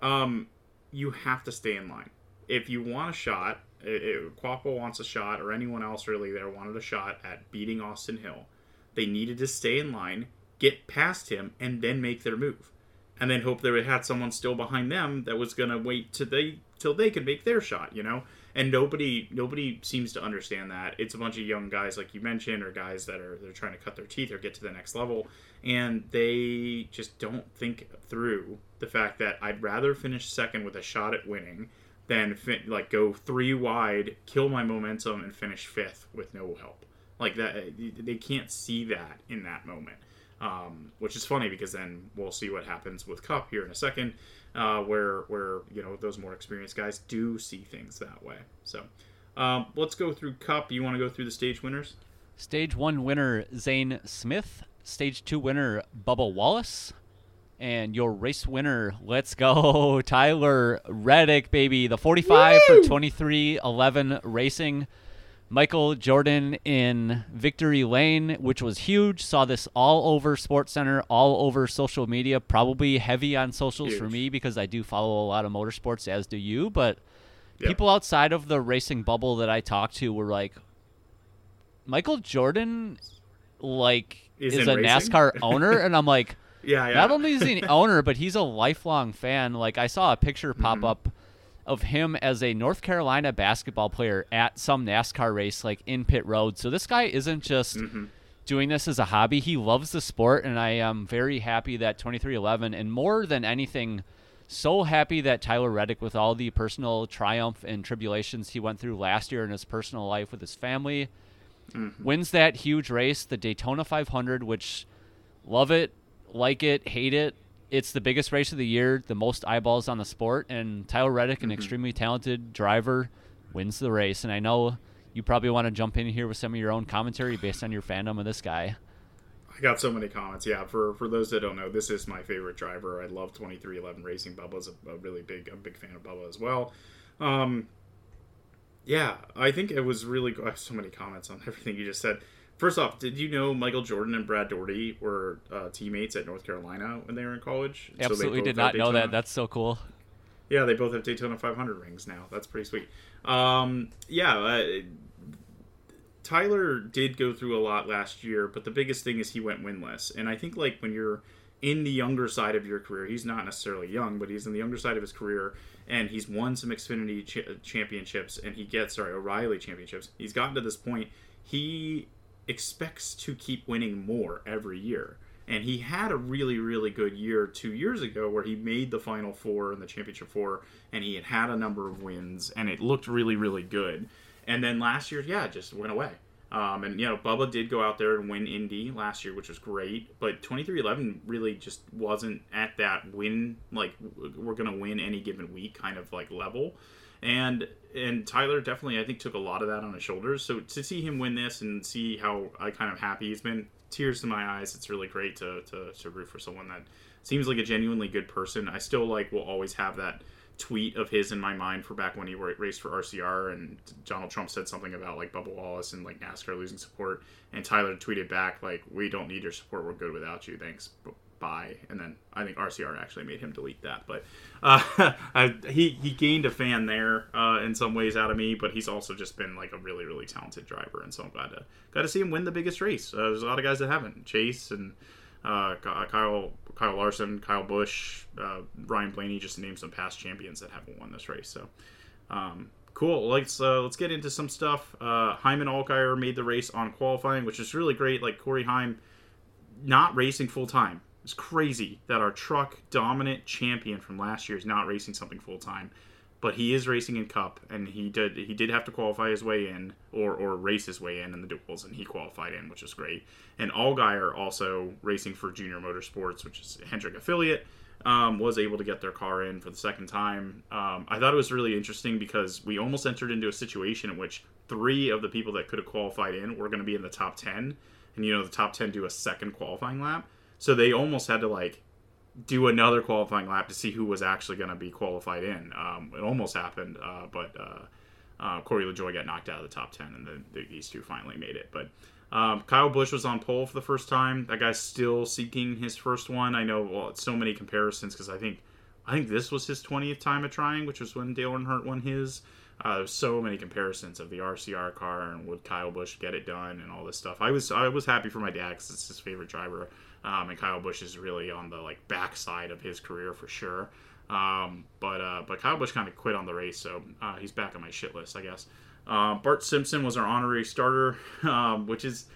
You have to stay in line. If you want a shot, Kvapil wants a shot, or anyone else really there wanted a shot at beating Austin Hill, they needed to stay in line, get past him, and then make their move. And then hope they had someone still behind them that was going to wait till they could make their shot, And nobody seems to understand that. It's a bunch of young guys, like you mentioned, or guys they're trying to cut their teeth or get to the next level, and they just don't think through the fact that I'd rather finish second with a shot at winning than go 3 wide, kill my momentum, and finish 5th with no help. Like that, they can't see that in that moment. Which is funny because then we'll see what happens with Cup here in a second, where those more experienced guys do see things that way. So let's go through Cup. You want to go through the stage winners? Stage 1 winner Zane Smith, Stage 2 winner Bubba Wallace, and your race winner, let's go, Tyler Reddick, baby, the 45 Woo! for 23:11 Racing. Michael Jordan in victory lane, which was huge. Saw this all over SportsCenter, all over social media, probably heavy on socials Huge. for me because I do follow a lot of motorsports, as do you. But Yep. people outside of the racing bubble that I talked to were like, Michael Jordan, is in a racing? NASCAR owner? And I'm like, Yeah. not only is he an owner, but he's a lifelong fan. Like, I saw a picture pop up of him as a North Carolina basketball player at some NASCAR race, like in pit road. So this guy isn't just doing this as a hobby. He loves the sport, and I am very happy that 23XI, and more than anything, so happy that Tyler Reddick, with all the personal triumph and tribulations he went through last year in his personal life with his family, wins that huge race, the Daytona 500, which love it, like it, hate it. It's the biggest race of the year, the most eyeballs on the sport, and Tyler Reddick, an extremely talented driver, wins the race. And I know you probably want to jump in here with some of your own commentary based on your fandom of this guy. I got so many comments. Yeah, for those that don't know, this is my favorite driver. I love 23XI Racing. Bubba's a big fan of Bubba as well. Yeah, I think it was really. I have so many comments on everything you just said. First off, did you know Michael Jordan and Brad Daugherty were teammates at North Carolina when they were in college? Absolutely did not know that. That's so cool. Yeah, they both have Daytona 500 rings now. That's pretty sweet. Tyler did go through a lot last year, but the biggest thing is he went winless. And I think like when you're in the younger side of your career, he's not necessarily young, but he's in the younger side of his career, and he's won some Xfinity championships, and O'Reilly championships. He's gotten to this point. He expects to keep winning more every year. And he had a really, really good year 2 years ago where he made the Final Four and the Championship Four, and he had a number of wins, and it looked really, really good. And then last year, just went away. Bubba did go out there and win Indy last year, which was great. But 23XI really just wasn't at that win, like, we're going to win any given week kind of, like, level. And Tyler definitely, I think, took a lot of that on his shoulders. So to see him win this and see how kind of happy he's been, tears to my eyes. It's really great to root for someone that seems like a genuinely good person. I still, will always have that tweet of his in my mind for back when he raced for RCR, and Donald Trump said something about Bubba Wallace and NASCAR losing support, and Tyler tweeted back we don't need your support, we're good without you, thanks, bye. And then I think RCR actually made him delete that, but he gained a fan there in some ways out of me, but he's also just been a really, really talented driver, and so I'm glad to see him win the biggest race. There's a lot of guys that haven't. Chase and Kyle Larson, Kyle Busch, Ryan Blaney, just to name some past champions that haven't won this race. So, cool. Let's get into some stuff. Hyman Allgaier made the race on qualifying, which is really great. Corey Heim not racing full time. It's crazy that our truck dominant champion from last year is not racing something full time. But he is racing in Cup, and he did have to qualify his way in, or race his way in the duels, and he qualified in, which is great. And Allgaier, also racing for Junior Motorsports, which is a Hendrick affiliate, was able to get their car in for the second time. I thought it was really interesting because we almost entered into a situation in which 3 of the people that could have qualified in were going to be in the top 10, and the top 10 do a second qualifying lap, so they almost had to do another qualifying lap to see who was actually going to be qualified in. It almost happened, but Corey LaJoie got knocked out of the top 10, and then these two finally made it. But Kyle Busch was on pole for the first time. That guy's still seeking his first one. I know, it's so many comparisons because I think this was his 20th time at trying, which was when Dale Earnhardt won his. There's so many comparisons of the RCR car and would Kyle Busch get it done and all this stuff. I was happy for my dad because it's his favorite driver. And Kyle Busch is really on the backside of his career for sure. But Kyle Busch kind of quit on the race, so he's back on my shit list, I guess. Bart Simpson was our honorary starter, which is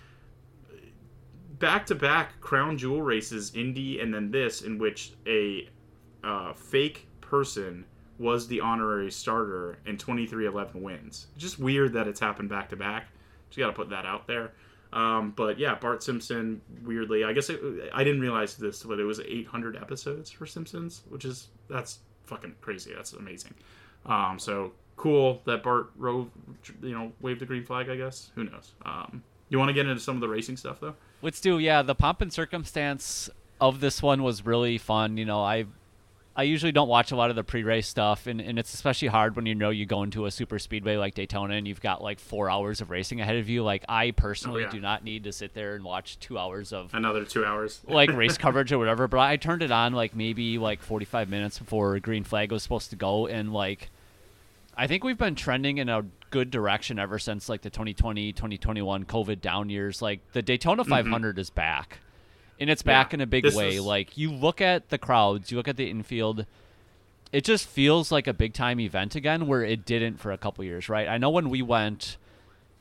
back-to-back crown jewel races, Indy and then this, in which a fake person was the honorary starter and 23XI wins. Just weird that it's happened back-to-back. Just got to put that out there. But yeah, Bart Simpson, weirdly, I guess I didn't realize this, but it was 800 episodes for Simpsons, that's fucking crazy. That's amazing. So cool that Bart waved the green flag, I guess. Who knows? You want to get into some of the racing stuff though? Let's do. Yeah, the pomp and circumstance of this one was really fun. I usually don't watch a lot of the pre-race stuff, and it's especially hard when you go into a super speedway like Daytona and you've got 4 hours of racing ahead of you. I personally do not need to sit there and watch 2 hours of another 2 hours race coverage or whatever. But I turned it on maybe 45 minutes before green flag was supposed to go, and I think we've been trending in a good direction ever since the 2020, 2021 COVID down years. The Daytona 500 is back. And it's back in a big way. You look at the crowds, you look at the infield, it just feels like a big-time event again where it didn't for a couple years, right? I know when we went,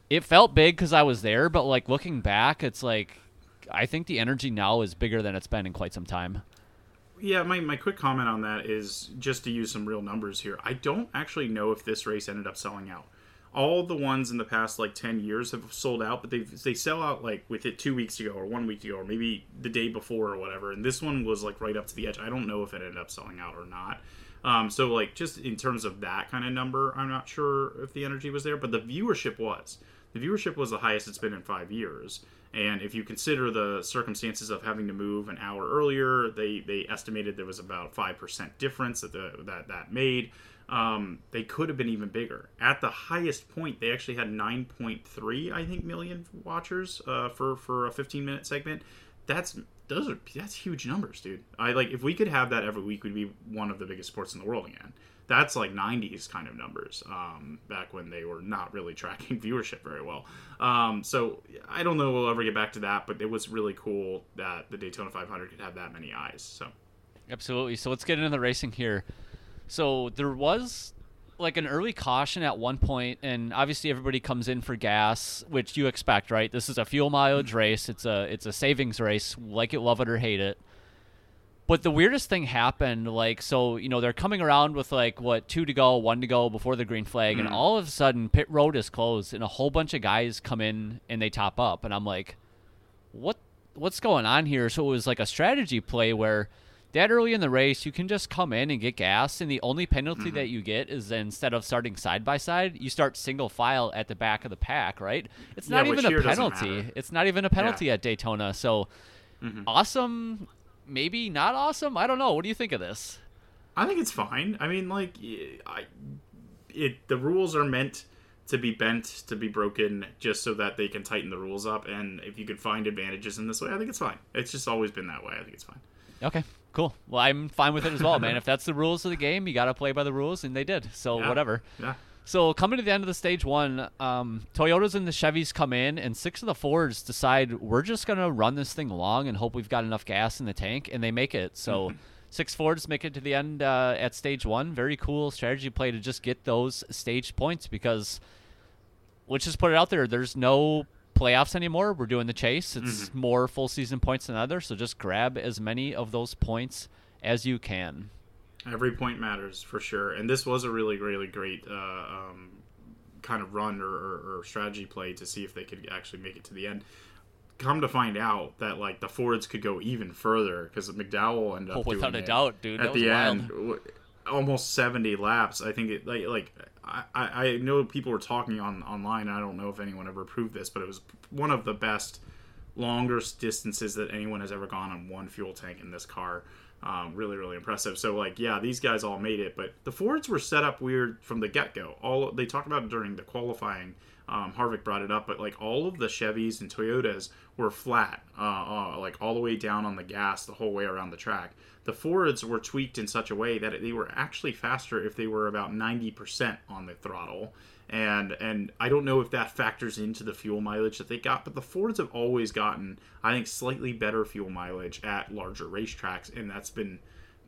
It felt big because I was there, but like looking back, it's like I think the energy now is bigger than it's been in quite some time. Yeah, my quick comment on that is just to use some real numbers here. I don't actually know if this race ended up selling out. All the ones in the past like 10 years have sold out, but they sell out like with it 2 weeks ago or 1 week ago or maybe the day before or whatever. And this one was like right up to the edge. I don't know if it ended up selling out or not. So like just in terms of that kind of number, I'm not sure if the energy was there, but the viewership was. The viewership was the highest it's been in 5 years. And if you consider the circumstances of having to move an hour earlier, they estimated there was about 5% difference that made. They could have been even bigger. At the highest point, they actually had 9.3, I think, million watchers for a 15-minute segment. That's huge numbers, dude. If we could have that every week, we'd be one of the biggest sports in the world again. That's like 90s kind of numbers, back when they were not really tracking viewership very well. So I don't know if we'll ever get back to that, but it was really cool that the Daytona 500 could have that many eyes. So Absolutely. So let's get into the racing here. So there was like an early caution at one point, and obviously everybody comes in for gas, which you expect, right? This is a fuel mileage race. It's a savings race, like it, love it or hate it. But the weirdest thing happened, they're coming around with 2 to go, 1 to go before the green flag, and all of a sudden pit road is closed, and a whole bunch of guys come in and they top up, and I'm like, what's going on here? So it was like a strategy play where that early in the race you can just come in and get gas, and the only penalty that you get is instead of starting side by side, you start single file at the back of the pack, right? It's not even a penalty. It's not even a penalty at Daytona. So awesome. Maybe not awesome. I don't know. What do you think of this? I think it's fine. I mean, the rules are meant to be bent, to be broken, just so that they can tighten the rules up. And if you can find advantages in this way, I think it's fine. It's just always been that way. I think it's fine. Okay, cool. Well, I'm fine with it as well, man. If that's the rules of the game, you got to play by the rules, and they did. So whatever. Yeah. So coming to the end of the stage one, Toyotas and the Chevys come in, and 6 of the Fords decide we're just going to run this thing along and hope we've got enough gas in the tank, and they make it. So 6 Fords make it to the end at stage one. Very cool strategy play to just get those stage points because, let's just put it out there, there's no playoffs anymore. We're doing the chase. It's more full season points than others, so just grab as many of those points as you can. Every point matters for sure, and this was a really, really great kind of run or strategy play to see if they could actually make it to the end. Come to find out that the Fords could go even further because McDowell ended up without a doubt, dude. At the end, almost 70 laps. I think it I know people were talking online. I don't know if anyone ever proved this, but it was one of the best longest distances that anyone has ever gone on one fuel tank in this car. Really, really impressive. So, these guys all made it, but the Fords were set up weird from the get-go. They talked about it during the qualifying. Harvick brought it up, but all of the Chevys and Toyotas were flat, all the way down on the gas the whole way around the track. The Fords were tweaked in such a way that they were actually faster if they were about 90% on the throttle. And I don't know if that factors into the fuel mileage that they got, but the Fords have always gotten, I think, slightly better fuel mileage at larger racetracks, and that's been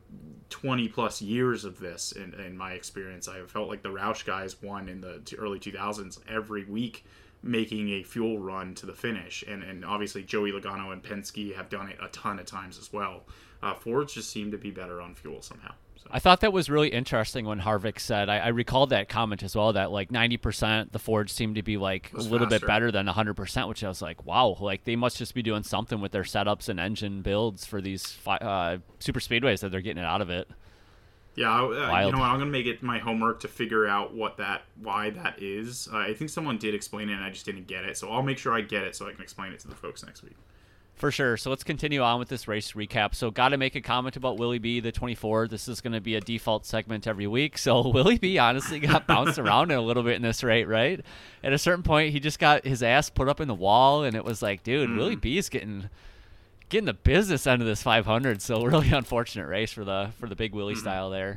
20 plus years of this in my experience. I have felt like the Roush guys won in the early 2000s every week, making a fuel run to the finish, and obviously Joey Logano and Penske have done it a ton of times as well. Fords just seem to be better on fuel somehow. So. I thought that was really interesting when Harvick said, I recalled that comment as well, that 90% the Fords seem to be a little bit better than 100%, which I was like, wow, they must just be doing something with their setups and engine builds for these super speedways that they're getting it out of it. Yeah, I'm going to make it my homework to figure out why that is. I think someone did explain it and I just didn't get it, so I'll make sure I get it so I can explain it to the folks next week. For sure. So let's continue on with this race recap. So got to make a comment about Willie B, the 24. This is going to be a default segment every week. So Willie B honestly got bounced around a little bit in this rate, right? At a certain point, he just got his ass put up in the wall, and it was like, dude, Willie B is getting the business end of this 500. So really unfortunate race for the big Willie style there.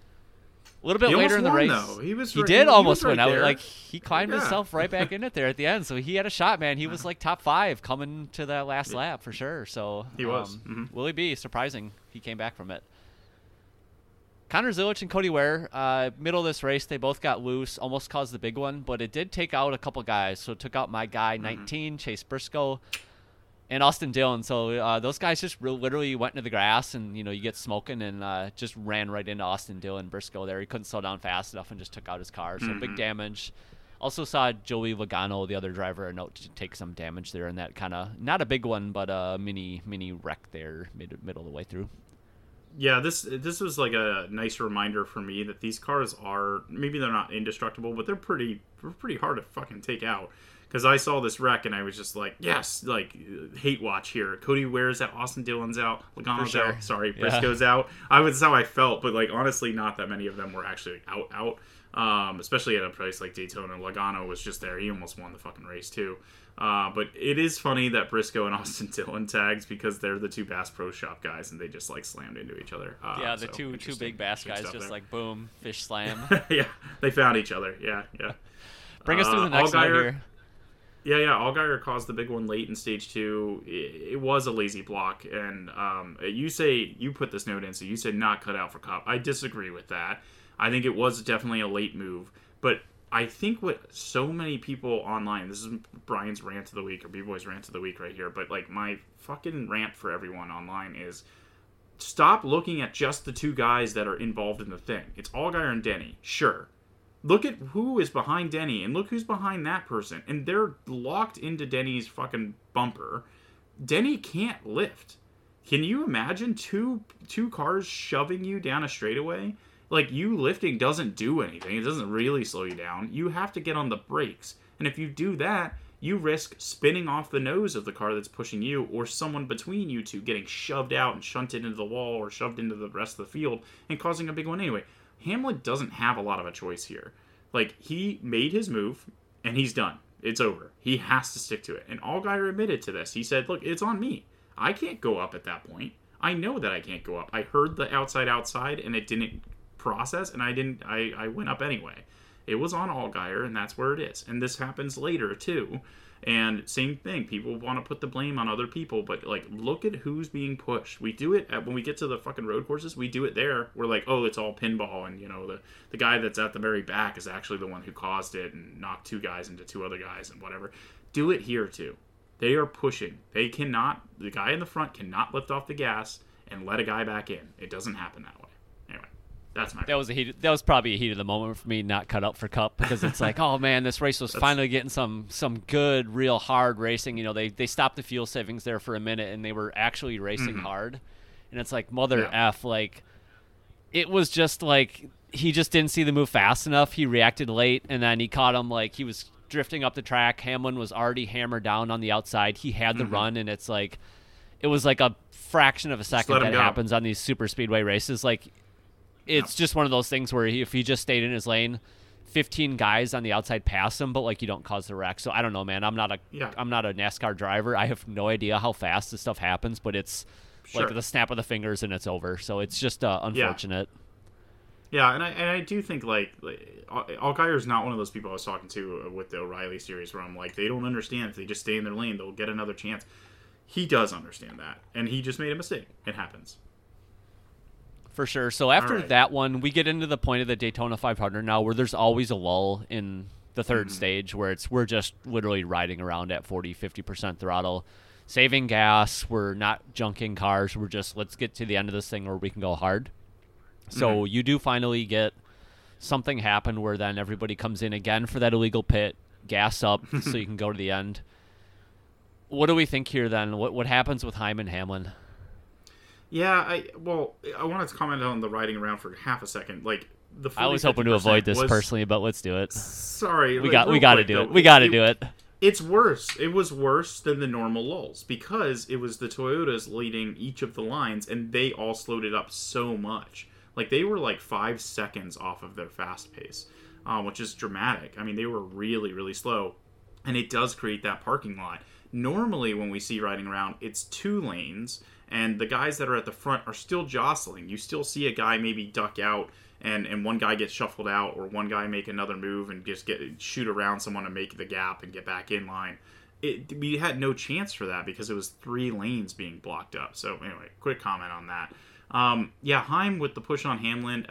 A little bit later in the race, though. He did almost win. Right He climbed himself right back in it there at the end. So he had a shot, man. He was top 5 coming to that last lap for sure. So he was. Willie B, surprising. He came back from it. Connor Zilic and Cody Ware, middle of this race, they both got loose, almost caused the big one, but it did take out a couple guys. So it took out my guy, 19, Chase Briscoe, and Austin Dillon. So those guys just literally went into the grass, and you get smoking, and just ran right into Austin Dillon. Briscoe there, he couldn't slow down fast enough and just took out his car. So big damage. Also saw Joey Logano, the other driver, note to take some damage there, and that kind of not a big one, but a mini wreck there, middle of the way through. Yeah, this was like a nice reminder for me that these cars are, maybe they're not indestructible, but they're pretty hard to fucking take out. Because I saw this wreck and I was just like, yes, like hate watch here. Cody Ware's out, Austin Dillon's out, Logano's out. Sorry, Briscoe's out. That's how I felt, but like honestly, not that many of them were actually out. Especially at a place like Daytona. Logano was just there. He almost won the fucking race too. But it is funny that Briscoe and Austin Dillon tags because they're the two Bass Pro Shop guys and they just like slammed into each other. The two big Bass guys just there. Like boom, fish slam. Yeah, they found each other. Yeah. Bring us through the next one here. Yeah, Allgaier caused the big one late in stage 2. It was a lazy block, and you put this note in, so you said not cut out for Cup. I disagree with that. I think it was definitely a late move, but I think what so many people online, this is Brian's rant of the week, or B-Boy's rant of the week right here, but like my fucking rant for everyone online is stop looking at just the two guys that are involved in the thing. It's Allgaier and Denny, sure. Look at who is behind Denny, and look who's behind that person. And they're locked into Denny's fucking bumper. Denny can't lift. Can you imagine two cars shoving you down a straightaway? Like, you lifting doesn't do anything. It doesn't really slow you down. You have to get on the brakes. And if you do that, you risk spinning off the nose of the car that's pushing you, or someone between you two getting shoved out and shunted into the wall or shoved into the rest of the field and causing a big one anyway. Hamlin doesn't have a lot of a choice here. Like, he made his move, and he's done. It's over. He has to stick to it. And Allgaier admitted to this. He said, look, it's on me. I can't go up at that point. I know that I can't go up. I heard the outside, and it didn't process, and I went up anyway. It was on Allgaier, and that's where it is. And this happens later, too. And same thing, people want to put the blame on other people, but like, look at who's being pushed. We do it when we get to the fucking road courses. We do it there. We're like, oh, it's all pinball, and the guy that's at the very back is actually the one who caused it and knocked two guys into two other guys and whatever. Do it here too. They are pushing. The guy in the front cannot lift off the gas and let a guy back in. It doesn't happen that way. Anyway. That's my that was probably a heat of the moment for me, not cut up for Cup, because it's like, oh man, this race was finally getting some good, real hard racing. They stopped the fuel savings there for a minute, and they were actually racing hard. And it's like, mother F, like, it was just like he just didn't see the move fast enough. He reacted late, and then he caught him like he was drifting up the track. Hamlin was already hammered down on the outside. He had the run, and it's like, it was like a fraction of a second that happens on these super speedway races. Like, it's just one of those things where if he just stayed in his lane, 15 guys on the outside pass him, but like, you don't cause the wreck. So I don't know, man. I'm not a NASCAR driver. I have no idea how fast this stuff happens, but it's like the snap of the fingers and it's over. So it's just unfortunate. Yeah, and I do think like Allgaier's not one of those people I was talking to with the O'Reilly series where I'm like, they don't understand if they just stay in their lane, they'll get another chance. He does understand that, and he just made a mistake. It happens. For sure. So after that one, we get into the point of the Daytona 500 now where there's always a lull in the third stage where we're just literally riding around at 40-50% throttle, saving gas. We're not junking cars. We're just, let's get to the end of this thing where we can go hard. So you do finally get something happen where then everybody comes in again for that illegal pit, gas up so you can go to the end. What do we think here then? What happens with Hyman Hamlin? Yeah, I wanted to comment on the riding around for half a second. Like, I was hoping to avoid this personally, but let's do it. Sorry, we got to do it. We got to do it. It's worse. It was worse than the normal lulls because it was the Toyotas leading each of the lines, and they all slowed it up so much. Like, they were like 5 seconds off of their fast pace, which is dramatic. I mean, they were really, really slow, and it does create that parking lot. Normally, when we see riding around, it's 2 lanes. And the guys that are at the front are still jostling. You still see a guy maybe duck out and one guy gets shuffled out, or one guy make another move and just shoot around someone to make the gap and get back in line. We had no chance for that because it was 3 lanes being blocked up. So anyway, quick comment on that. Yeah, Heim with the push on Hamlin.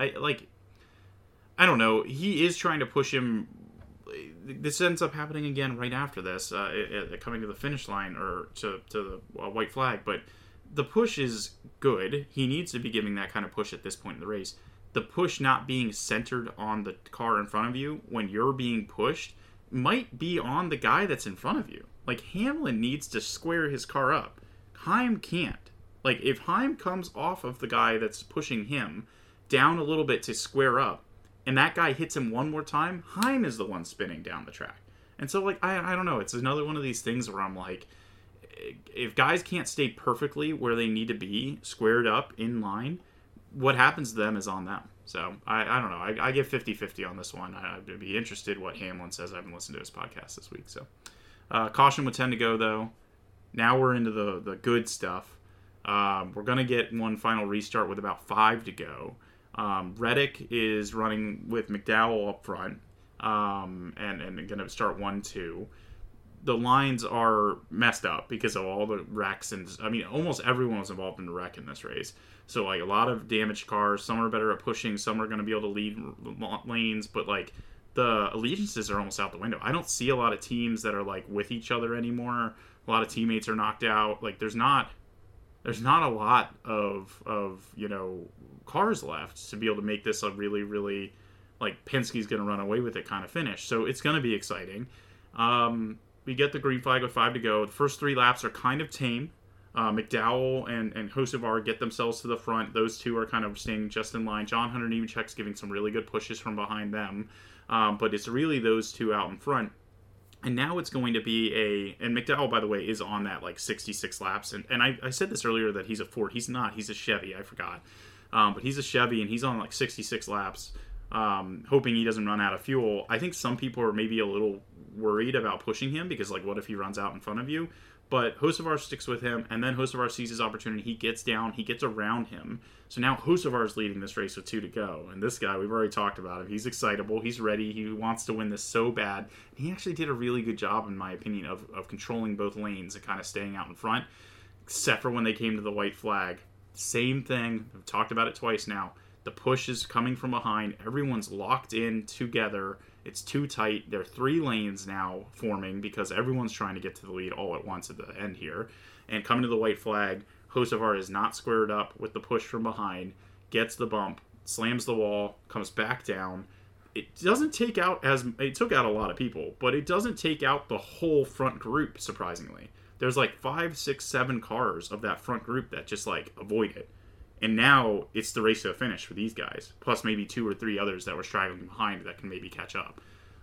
I don't know. He is trying to push him. This ends up happening again right after this, coming to the finish line or to the white flag. But the push is good. He needs to be giving that kind of push at this point in the race. The push not being centered on the car in front of you when you're being pushed might be on the guy that's in front of you. Like, Hamlin needs to square his car up. Heim can't. Like, if Heim comes off of the guy that's pushing him down a little bit to square up, and that guy hits him one more time, Heim is the one spinning down the track. And so, like, I don't know. It's another one of these things where I'm like, if guys can't stay perfectly where they need to be, squared up, in line, what happens to them is on them. So, I don't know. I give 50-50 on this one. I'd be interested what Hamlin says. I haven't listened to his podcast this week. So, caution with 10 to go, though. Now we're into the good stuff. We're going to get one final restart with about 5 to go. Reddick is running with McDowell up front, and going to start 1-2. The lines are messed up because of all the wrecks, and I mean, almost everyone was involved in a wreck in this race. So, like, a lot of damaged cars. Some are better at pushing. Some are going to be able to lead lanes, but, like, the allegiances are almost out the window. I don't see a lot of teams that are, like, with each other anymore. A lot of teammates are knocked out. Like, there's not a lot of cars left to be able to make this a really, really, like, Penske's going to run away with it kind of finish. So it's going to be exciting. We get the green flag with 5 to go. The first 3 laps are kind of tame. McDowell and Hocevar get themselves to the front. Those two are kind of staying just in line. John Hunter Nemechek's giving some really good pushes from behind them. But it's really those two out in front. And now it's going to be and McDowell, by the way, is on that, like, 66 laps. And I said this earlier that he's a Ford. He's not. He's a Chevy. I forgot. But he's a Chevy, and he's on, like, 66 laps, hoping he doesn't run out of fuel. I think some people are maybe a little worried about pushing him because, like, what if he runs out in front of you? But Hocevar sticks with him, and then Hocevar sees his opportunity. He gets down. He gets around him. So now Hocevar is leading this race with 2 to go. And this guy, we've already talked about him. He's excitable. He's ready. He wants to win this so bad. And he actually did a really good job, in my opinion, of controlling both lanes and kind of staying out in front, except for when they came to the white flag. Same thing. I've talked about it twice now. The push is coming from behind. Everyone's locked in together. It's too tight. There are 3 lanes now forming because everyone's trying to get to the lead all at once at the end here. And coming to the white flag, Hocevar is not squared up with the push from behind, gets the bump, slams the wall, comes back down. It doesn't take out it took out a lot of people, but it doesn't take out the whole front group, surprisingly. There's like 5, 6, 7 cars of that front group that just, like, avoid it. And now it's the race to the finish for these guys, plus maybe 2 or 3 others that were straggling behind that can maybe catch up.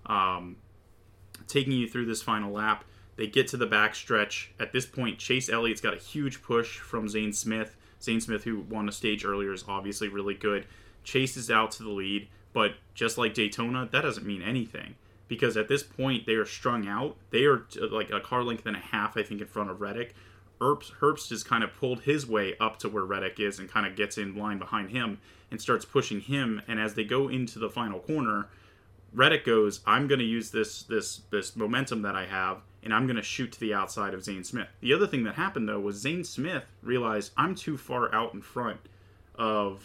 Taking you through this final lap, they get to the back stretch. At this point, Chase Elliott's got a huge push from Zane Smith. Zane Smith, who won a stage earlier, is obviously really good. Chase is out to the lead, but just like Daytona, that doesn't mean anything. Because at this point, they are strung out. They are like a car length and a half, I think, in front of Reddick. Herbst has kind of pulled his way up to where Reddick is and kind of gets in line behind him and starts pushing him. And as they go into the final corner, Reddick goes, I'm going to use this momentum that I have, and I'm going to shoot to the outside of Zane Smith. The other thing that happened, though, was Zane Smith realized I'm too far out in front of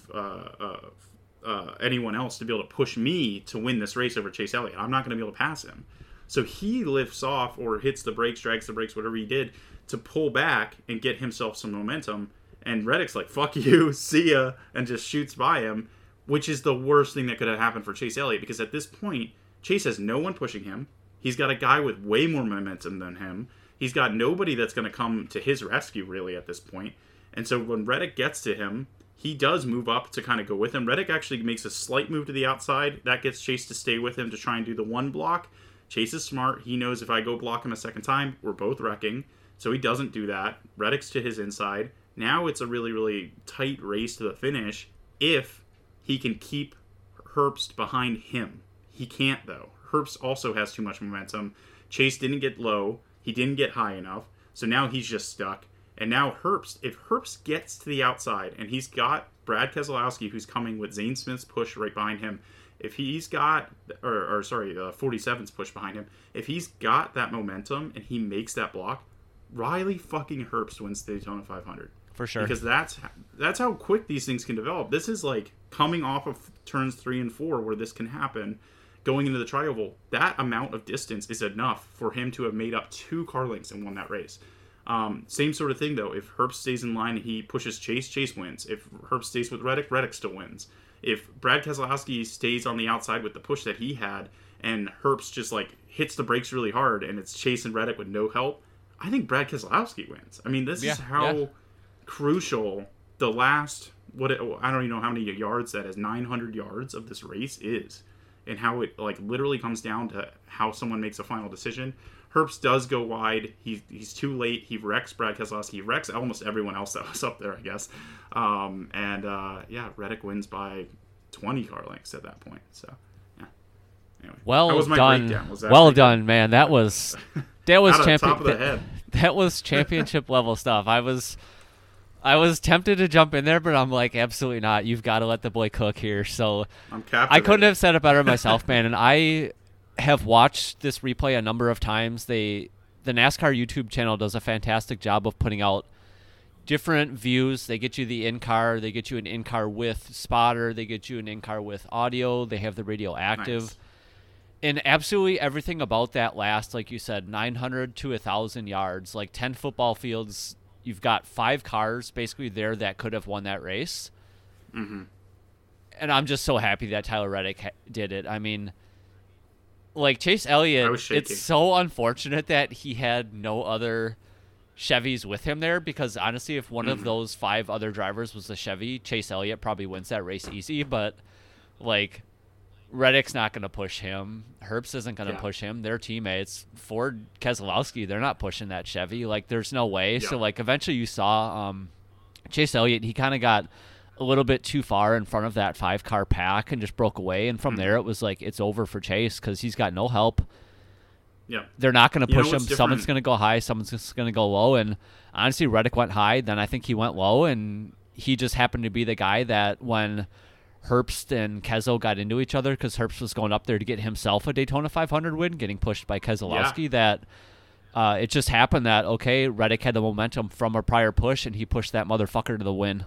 anyone else to be able to push me to win this race over Chase Elliott. I'm not going to be able to pass him. So he lifts off or hits the brakes, drags the brakes, whatever he did, to pull back and get himself some momentum. And Reddick's like, fuck you, see ya, and just shoots by him, which is the worst thing that could have happened for Chase Elliott, because at this point, Chase has no one pushing him. He's got a guy with way more momentum than him. He's got nobody that's going to come to his rescue, really, at this point. And so when Reddick gets to him, he does move up to kind of go with him. Reddick actually makes a slight move to the outside. That gets Chase to stay with him to try and do the one block. Chase is smart. He knows if I go block him a second time, we're both wrecking. So he doesn't do that. Reddick's to his inside. Now it's a really, really tight race to the finish if he can keep Herbst behind him. He can't, though. Herbst also has too much momentum. Chase didn't get low. He didn't get high enough. So now he's just stuck. And now Herbst, if Herbst gets to the outside, and he's got Brad Keselowski, who's coming with Zane Smith's push right behind him, if he's got, 47's push behind him, if he's got that momentum and he makes that block, Riley fucking Herbst wins the Daytona 500. For sure. Because that's how quick these things can develop. This is like coming off of turns 3 and 4 where this can happen. Going into the tri-oval, that amount of distance is enough for him to have made up 2 car lengths and won that race. Same sort of thing, though. If Herbst stays in line and he pushes Chase wins. If Herbst stays with Reddick still wins. If Brad Keselowski stays on the outside with the push that he had and Herbst just like hits the brakes really hard and it's Chase and Reddick with no help, I think Brad Keselowski wins. I mean, this is how crucial the last, I don't even know how many yards that is, 900 yards of this race is. And how it like literally comes down to how someone makes a final decision. Herbst does go wide. He's too late. He wrecks Brad Keselowski. He wrecks almost everyone else that was up there, I guess. Reddick wins by 20 car lengths at that point. So, yeah. Anyway, well that was my done. breakdown. Was that well done, man. That was top of the head. That was championship level stuff. I was tempted to jump in there, but I'm like, absolutely not. You've got to let the boy cook here. So I couldn't have said it better myself, man. And I have watched this replay a number of times. The NASCAR YouTube channel does a fantastic job of putting out different views. They get you the in-car. They get you an in-car with spotter. They get you an in-car with audio. They have the radio active. Nice. And absolutely everything about that last, like you said, 900 to 1,000 yards, like 10 football fields. You've got 5 cars basically there that could have won that race. Mm-hmm. And I'm just so happy that Tyler Reddick did it. I mean, like Chase Elliott, it's so unfortunate that he had no other Chevys with him there, because honestly, if one of those 5 other drivers was a Chevy, Chase Elliott probably wins that race easy. But, like, Reddick's not going to push him. Herbst isn't going to push him. They're teammates. Ford, Keselowski, they're not pushing that Chevy. Like, there's no way. Yeah. So, like, eventually you saw Chase Elliott, he kind of got a little bit too far in front of that 5-car pack and just broke away. And from there, it was like, it's over for Chase because he's got no help. Yeah. They're not going to push him. Someone's going to go high. Someone's just going to go low. And honestly, Reddick went high. Then I think he went low. And he just happened to be the guy that when Herbst and Kezo got into each other, because Herbst was going up there to get himself a Daytona 500 win, getting pushed by Keselowski, that it just happened that, okay, Reddick had the momentum from a prior push, and he pushed that motherfucker to the win.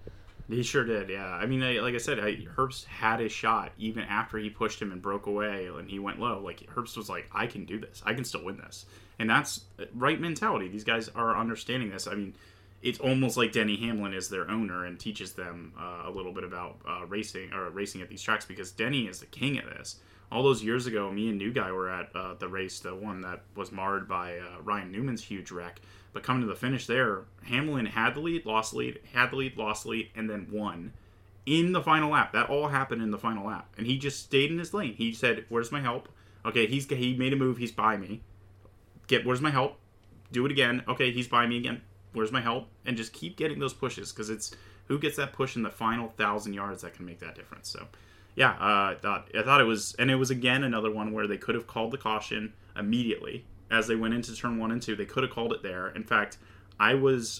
He sure did, yeah. I mean, like I said, Herbst had his shot even after he pushed him and broke away and he went low. Like, Herbst was like, I can do this. I can still win this. And that's right mentality. These guys are understanding this. I mean, it's almost like Denny Hamlin is their owner and teaches them a little bit about racing at these tracks, because Denny is the king of this. All those years ago, me and New Guy were at the race, the one that was marred by Ryan Newman's huge wreck. But coming to the finish there, Hamlin had the lead, lost the lead, and then won in the final lap. That all happened in the final lap. And he just stayed in his lane. He said, where's my help? Okay, he made a move. He's by me. Where's my help? Do it again. Okay, he's by me again. Where's my help? And just keep getting those pushes, because it's who gets that push in the final 1,000 yards that can make that difference. So, yeah, I thought it was, and it was again another one where they could have called the caution immediately as they went into turn 1 and 2. They could have called it there. In fact, I was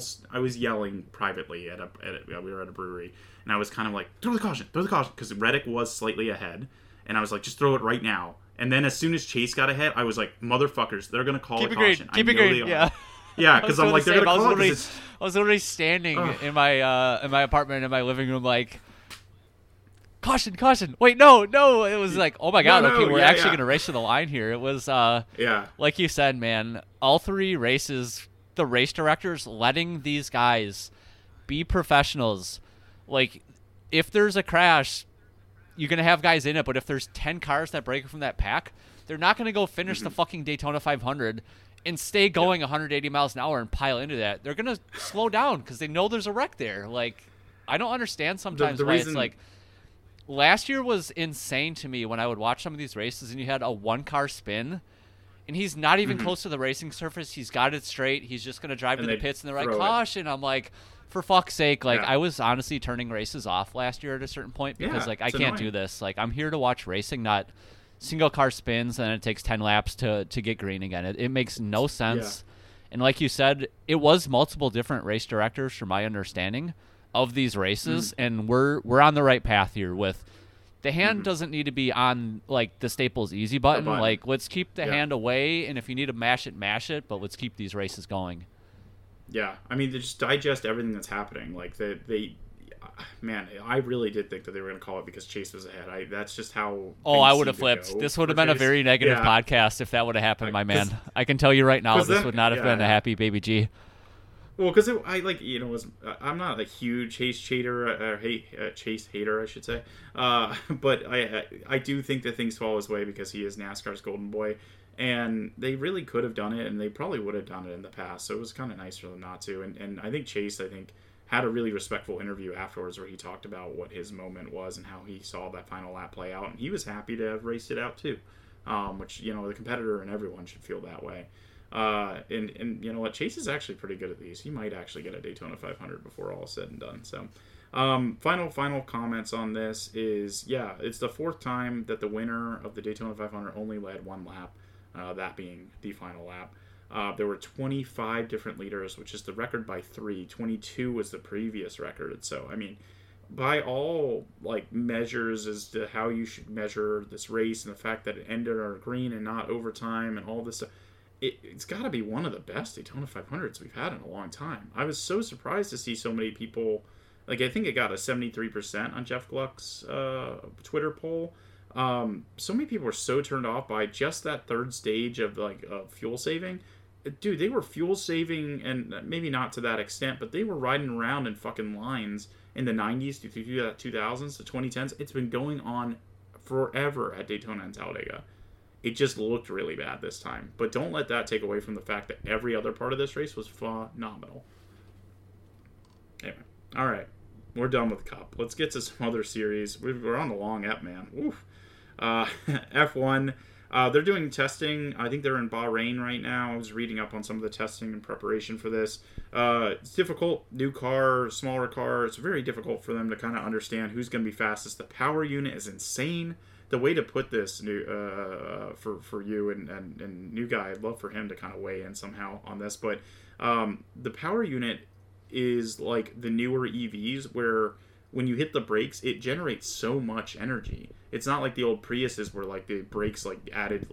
yelling privately we were at a brewery, and I was kind of like, throw the caution, because Reddick was slightly ahead, and I was like, just throw it right now. And then as soon as Chase got ahead, I was like, motherfuckers, they're gonna call a caution. Keep it green, yeah. Yeah, because I'm like, they're gonna call it. I was literally standing in my apartment in my living room, like, caution. Wait, no. It was like, oh my god, okay, we're actually gonna race to the line here. It was like you said, man, all 3 races, the race directors letting these guys be professionals. Like, if there's a crash, you're gonna have guys in it, but if there's 10 cars that break from that pack, they're not gonna go finish the fucking Daytona 500 and stay going 180 miles an hour and pile into that. They're going to slow down because they know there's a wreck there. Like, I don't understand sometimes why it's like, last year was insane to me when I would watch some of these races and you had a 1-car spin and he's not even close to the racing surface. He's got it straight. He's just going to drive to the pits and they're like, caution. I'm like, for fuck's sake. Like, I was honestly turning races off last year at a certain point because I can't do this. Like, I'm here to watch racing, not single car spins, and it takes 10 laps to get green again. It makes no sense. And like you said, it was multiple different race directors, from my understanding, of these races, and we're on the right path here. With the hand doesn't need to be on like the Staples easy button. Like, let's keep the hand away, and if you need to mash it, but let's keep these races going. Yeah, I mean, they just digest everything that's happening. Like man, I really did think that they were going to call it because Chase was ahead. That's just how. Oh, I things would have seem to flipped. go This would have for been a Chase. very negative Yeah, podcast if that would have happened, my man. I can tell you right now, this then, would not have been a happy baby G. Well, because I like I'm not a huge Chase hater, Chase hater, I should say. But I do think that things fall his way because he is NASCAR's golden boy, and they really could have done it, and they probably would have done it in the past. So it was kind of nice for them not to. And I think Chase, had a really respectful interview afterwards where he talked about what his moment was and how he saw that final lap play out, and he was happy to have raced it out too. Which the competitor and everyone should feel that way. And you know what? Chase is actually pretty good at these. He might actually get a Daytona 500 before all is said and done. So, final comments on this is, it's the fourth time that the winner of the Daytona 500 only led one lap, that being the final lap. There were 25 different leaders, which is the record by 3. 22 was the previous record. So, I mean, by all measures as to how you should measure this race and the fact that it ended on green and not overtime and all this stuff, it's got to be one of the best Daytona 500s we've had in a long time. I was so surprised to see so many people. I think it got a 73% on Jeff Gluck's Twitter poll. So many people were so turned off by just that third stage of fuel saving. Dude, they were fuel saving, and maybe not to that extent, but they were riding around in fucking lines in the 90s to 2000s to 2010s. It's been going on forever at Daytona and Talladega. It just looked really bad this time. But don't let that take away from the fact that every other part of this race was phenomenal. Anyway, all right. We're done with Cup. Let's get to some other series. We're on the long ep, man. Oof. F1. They're doing testing. I think they're in Bahrain right now. I was reading up on some of the testing in preparation for this. It's difficult. New car, smaller car. It's very difficult for them to kind of understand who's going to be fastest. The power unit is insane. The way to put this for you and new guy, I'd love for him to kind of weigh in somehow on this. But the power unit is like the newer EVs where when you hit the brakes, it generates so much energy. It's not like the old Priuses where the brakes added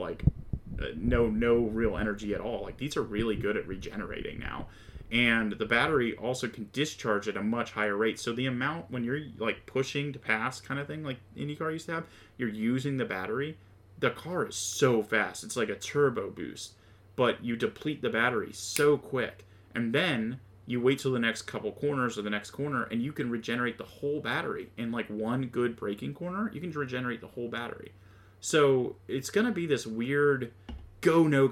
no real energy at all. These are really good at regenerating now. And the battery also can discharge at a much higher rate. So the amount when you're pushing to pass kind of thing like IndyCar used to have, you're using the battery, the car is so fast. It's like a turbo boost. But you deplete the battery so quick. And then you wait till the next couple corners or the next corner and you can regenerate the whole battery. In one good braking corner, you can regenerate the whole battery. So it's going to be this weird go, no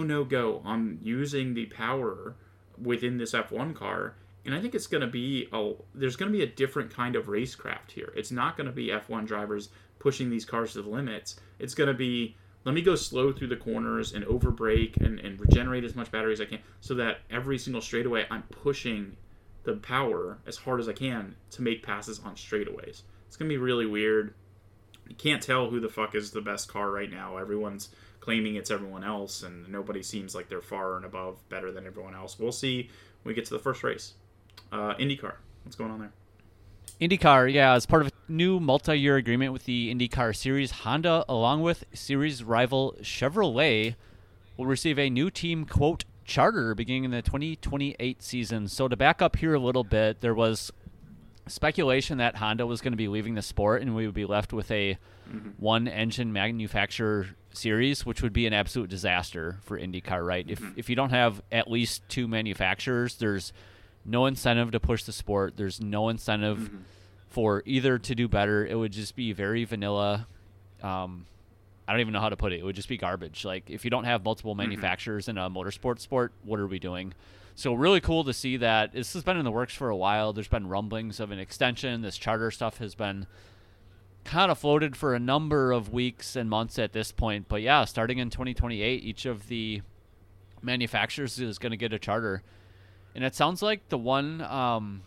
go on using the power within this F1 car, and I think it's going to be there's going to be a different kind of racecraft here. It's not going to be F1 drivers pushing these cars to the limits. It's going to be, let me go slow through the corners and over brake and regenerate as much battery as I can so that every single straightaway I'm pushing the power as hard as I can to make passes on straightaways. It's going to be really weird. You can't tell who the fuck is the best car right now. Everyone's claiming it's everyone else, and nobody seems like they're far and above better than everyone else. We'll see when we get to the first race. IndyCar, what's going on there? IndyCar, as part of a new multi-year agreement with the IndyCar Series, Honda, along with series rival Chevrolet, will receive a new team, quote, charter beginning in the 2028 season. So to back up here a little bit, there was speculation that Honda was going to be leaving the sport and we would be left with a one-engine manufacturer series, which would be an absolute disaster for IndyCar, right? If you don't have at least two manufacturers, there's no incentive to push the sport. There's no incentive for either to do better. It would just be very vanilla. I don't even know how to put it. It would just be garbage. If you don't have multiple manufacturers in a motorsport sport, what are we doing? So really cool to see that. This has been in the works for a while. There's been rumblings of an extension. This charter stuff has been kind of floated for a number of weeks and months at this point. But starting in 2028, each of the manufacturers is going to get a charter. And it sounds like the one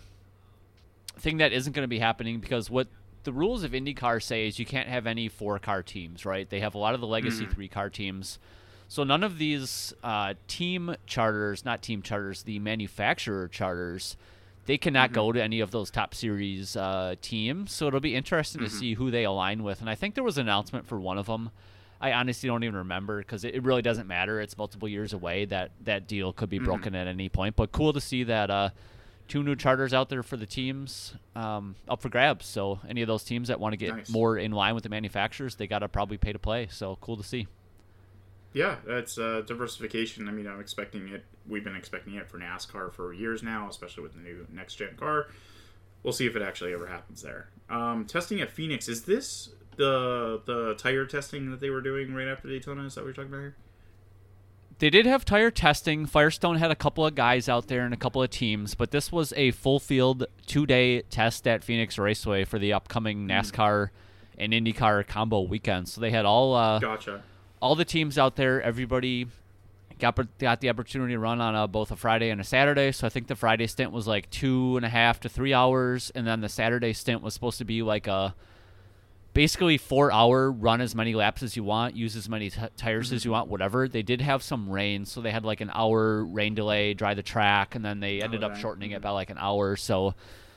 thing that isn't going to be happening, because what the rules of IndyCar say is you can't have any 4-car teams, right? They have a lot of the legacy 3-car teams. So none of these team charters, not team charters, the manufacturer charters, they cannot go to any of those top series teams. So it'll be interesting to see who they align with. And I think there was an announcement for one of them. I honestly don't even remember because it really doesn't matter. It's multiple years away. That deal could be broken at any point. But cool to see that 2 new charters out there for the teams up for grabs. So any of those teams that want to get more in line with the manufacturers, they got to probably pay to play. So cool to see. Yeah, that's diversification. I mean, I'm expecting it. We've been expecting it for NASCAR for years now, especially with the new next-gen car. We'll see if it actually ever happens there. Testing at Phoenix. Is this the tire testing that they were doing right after Daytona? Is that what you're talking about here? They did have tire testing. Firestone had a couple of guys out there and a couple of teams, but this was a full field 2-day test at Phoenix Raceway for the upcoming NASCAR and IndyCar combo weekend. So they had all the teams out there. Everybody got the opportunity to run on both a Friday and a Saturday. So I think the Friday stint was like 2.5 to 3 hours, and then the Saturday stint was supposed to be like a basically 4-hour run as many laps as you want, use as many tires as you want, whatever. They did have some rain, so they had like an hour rain delay, dry the track, and then they ended up shortening it by like an hour. So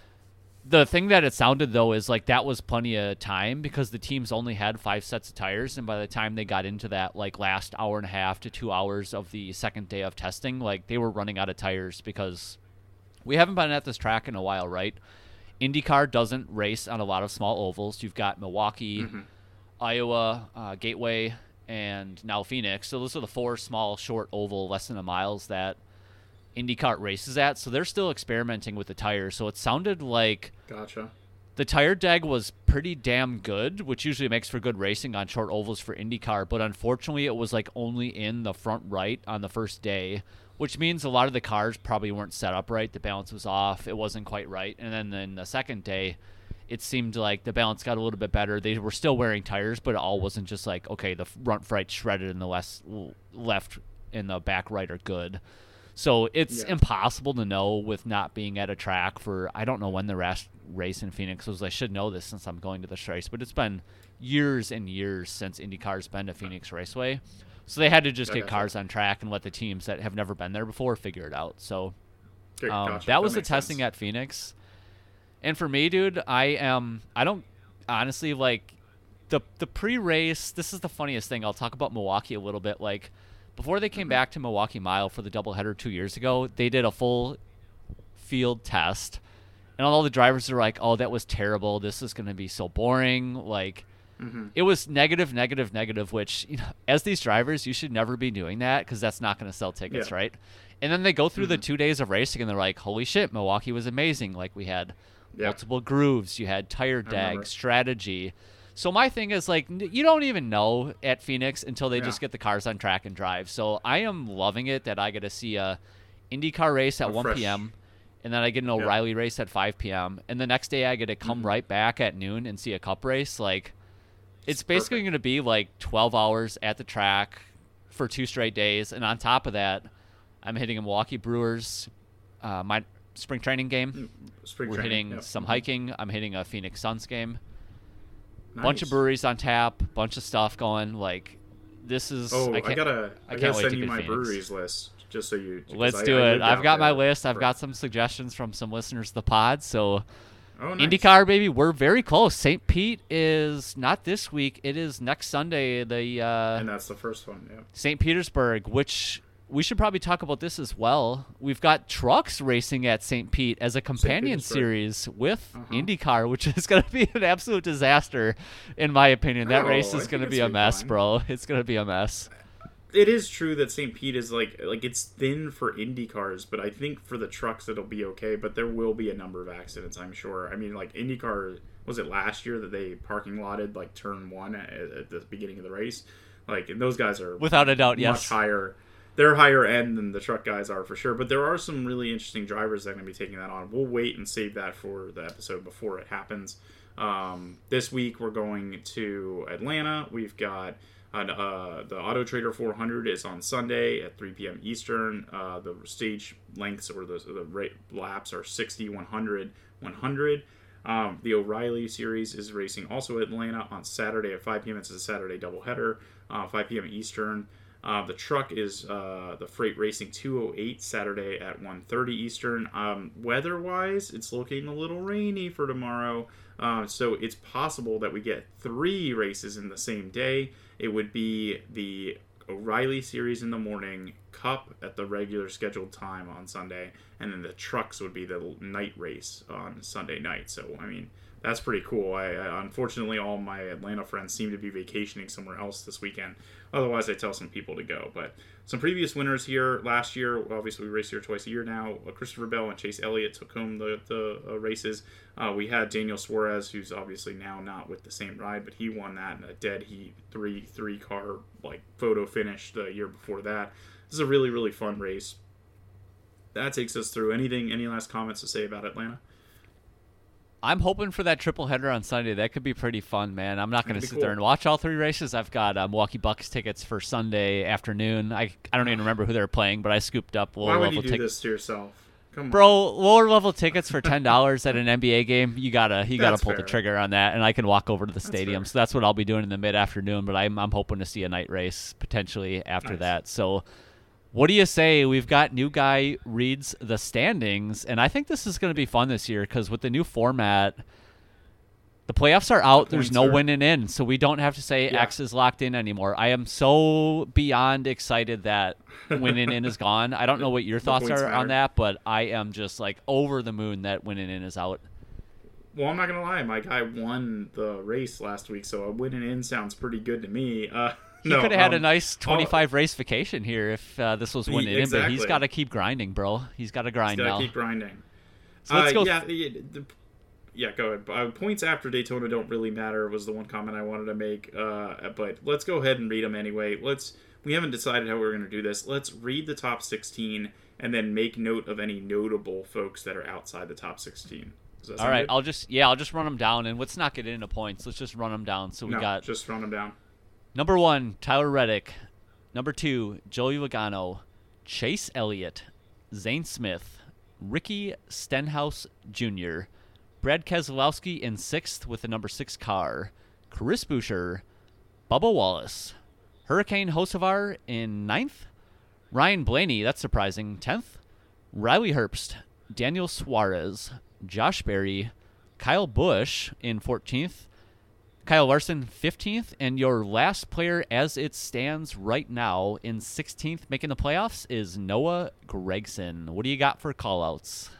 the thing that it sounded, though, is like that was plenty of time because the teams only had 5 sets of tires, and by the time they got into that like last 1.5 to 2 hours of the second day of testing, like they were running out of tires because we haven't been at this track in a while, right? IndyCar doesn't race on a lot of small ovals. You've got Milwaukee, Iowa, Gateway, and now Phoenix. So those are the 4 small, short oval, less than a miles that IndyCar races at. So they're still experimenting with the tires. So it sounded like the tire deg was pretty damn good, which usually makes for good racing on short ovals for IndyCar. But unfortunately, it was like only in the front right on the first day, which means a lot of the cars probably weren't set up right. The balance was off. It wasn't quite right. And then the second day, it seemed like the balance got a little bit better. They were still wearing tires, but it all wasn't just like, okay, the front right shredded and the left and the back right are good. So it's impossible to know with not being at a track for, I don't know when the last race in Phoenix was. I should know this since I'm going to this race, but it's been years and years since IndyCar's been to Phoenix Raceway. So they had to just get cars on track and let the teams that have never been there before figure it out. So that was the testing at Phoenix. And for me, dude, I don't honestly like the pre-race. This is the funniest thing. I'll talk about Milwaukee a little bit. Like before they came back to Milwaukee Mile for the doubleheader 2 years ago, they did a full field test. And all the drivers are like, oh, that was terrible. This is going to be so boring. Like, it was negative, which, you know, as these drivers, you should never be doing that because that's not going to sell tickets, right? And then they go through the 2 days of racing and they're like, holy shit, Milwaukee was amazing. Like, we had multiple grooves, you had tire dag, strategy. So my thing is, like, you don't even know at Phoenix until they just get the cars on track and drive. So I am loving it that I get to see a IndyCar race at 1 p.m., and then I get an O'Reilly race at 5 p.m., and the next day I get to come right back at noon and see a cup race. Like, it's basically going to be like 12 hours at the track for 2 straight days. And on top of that, I'm hitting a Milwaukee Brewers, my spring training game. We're hitting some hiking. I'm hitting a Phoenix Suns game. Bunch of breweries on tap, bunch of stuff going. Like, this is... I gotta send you my breweries list. Just so you... Let's do it. I've got my list. I've got some suggestions from some listeners to the pod, so... Oh, nice. IndyCar, baby, we're very close. St. Pete is not this week. It is next Sunday. And that's the first one, St. Petersburg, which we should probably talk about this as well. We've got trucks racing at St. Pete as a companion series with IndyCar, which is going to be an absolute disaster, in my opinion. That race is going to be a mess, bro. It's going to be a mess. It is true that St. Pete is like it's thin for Indy cars, but I think for the trucks it'll be okay. But there will be a number of accidents, I'm sure. I mean, like IndyCar, was it last year that they parking lotted like turn 1 at the beginning of the race? Like, and those guys are without a doubt, much higher. They're higher end than the truck guys are for sure. But there are some really interesting drivers that are going to be taking that on. We'll wait and save that for the episode before it happens. This week we're going to Atlanta. We've got the Auto Trader 400 is on Sunday at 3 p.m. Eastern. The stage lengths or the laps are 60, 100, 100. The O'Reilly Series is racing also at Atlanta on Saturday at 5 p.m. It's a Saturday doubleheader, 5 p.m. Eastern. The truck is the Freight Racing 208 Saturday at 1:30 Eastern. Weather-wise, it's looking a little rainy for tomorrow, so it's possible that we get 3 races in the same day. It would be the O'Reilly Series in the morning, Cup at the regular scheduled time on Sunday, and then the trucks would be the night race on Sunday night. So, I mean, that's pretty cool. I unfortunately, all my Atlanta friends seem to be vacationing somewhere else this weekend. Otherwise, I tell some people to go. But some previous winners here last year. Obviously, we race here twice a year now. Christopher Bell and Chase Elliott took home the races. We had Daniel Suarez, who's obviously now not with the same ride, but he won that in a dead heat three car photo finish the year before that. This is a really, really fun race. That takes us through. Any last comments to say about Atlanta? I'm hoping for that triple header on Sunday. That could be pretty fun, man. I'm not going to sit there and watch all 3 races. I've got Milwaukee Bucks tickets for Sunday afternoon. I don't even remember who they're playing, but I scooped up lower level tickets. Why would you do this to yourself? Come on. Bro, lower level tickets for $10 at an NBA game. You gotta pull fair. the trigger on that, and I can walk over to the stadium. So that's what I'll be doing in the mid afternoon. But I'm hoping to see a night race potentially after that. So. What do you say? We've got new guy reads the standings, and I think this is going to be fun this year because with the new format, the playoffs are out. There's no winning in, so we don't have to say X is locked in anymore. I am so beyond excited that winning in is gone. I don't know what your thoughts are on that, but I am just over the moon that winning in is out. Well, I'm not going to lie. My guy won the race last week, so a winning in sounds pretty good to me. He could have had a nice 25 race vacation here if this was winning in, but he's got to keep grinding, bro. He's got to grind now. He's got to keep grinding. So let's go. Go ahead. Points after Daytona don't really matter was the one comment I wanted to make, but let's go ahead and read them anyway. We haven't decided how we're going to do this. Let's read the top 16 and then make note of any notable folks that are outside the top 16. All right, good? I'll just run them down, and let's not get into points. Let's just run them down. So just run them down. Number 1, Tyler Reddick. Number 2, Joey Logano. Chase Elliott. Zane Smith. Ricky Stenhouse Jr. Brad Keselowski in 6th with the number 6 car. Chris Buescher. Bubba Wallace. Hurricane Hocevar in 9th. Ryan Blaney, that's surprising, 10th. Riley Herbst. Daniel Suarez. Josh Berry. Kyle Busch in 14th. Kyle Larson, 15th, and your last player as it stands right now in 16th making the playoffs is Noah Gragson. What do you got for call-outs?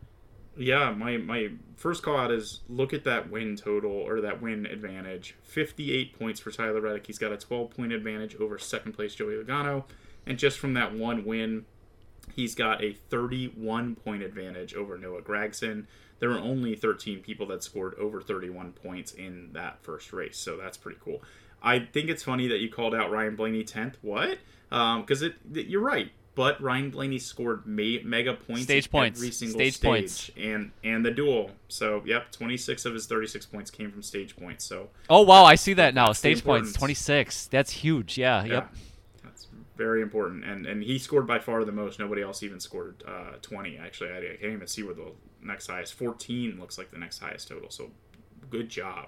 Yeah, my first call-out is look at that win total, or that win advantage. 58 points for Tyler Reddick. He's got a 12-point advantage over second-place Joey Logano, and just from that one win, he's got a 31-point advantage over Noah Gragson. There were only 13 people that scored over 31 points in that first race, so that's pretty cool. I think it's funny that you called out Ryan Blaney 10th. What? Because you're right, but Ryan Blaney scored mega points every single stage and the duel. So, 26 of his 36 points came from stage points. So. Oh, wow, I see that now. Stage points, 26. That's huge, yeah. Yep. That's very important, and he scored by far the most. Nobody else even scored 20. Actually, I can't even see where the next highest. 14 looks like the next highest total, so good job.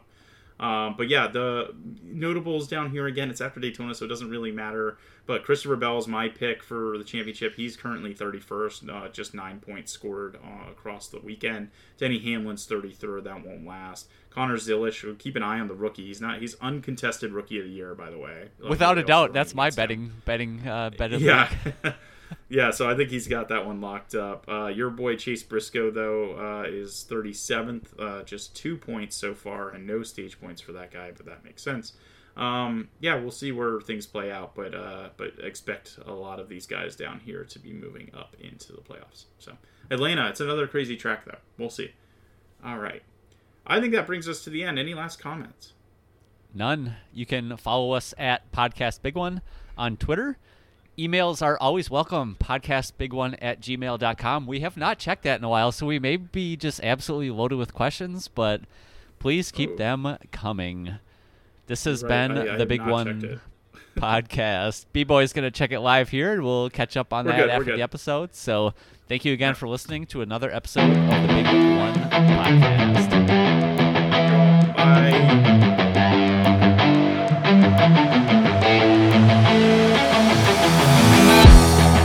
But yeah, the notables down here again, it's after Daytona, so it doesn't really matter. But Christopher Bell is my pick for the championship. He's currently 31st, just 9 points scored across the weekend. Denny Hamlin's 33rd, that won't last. Connor Zilisch, keep an eye on the rookie. He's uncontested rookie of the year, by the way. Without a doubt, that's my betting bet of the week. Yeah, so I think he's got that one locked up. Your boy Chase Briscoe, though, is 37th, just 2 points so far, and no stage points for that guy, but that makes sense. We'll see where things play out, but expect a lot of these guys down here to be moving up into the playoffs. So Atlanta, it's another crazy track, though. We'll see. All right. I think that brings us to the end. Any last comments? None. You can follow us at Podcast Big One on Twitter. Emails are always welcome, podcastbig1@gmail.com. We have not checked that in a while, so we may be just absolutely loaded with questions, but please keep them coming. This has been the Big One podcast. B-Boy's going to check it live here, and we'll catch up on that after the episode. So thank you again for listening to another episode of the Big One podcast.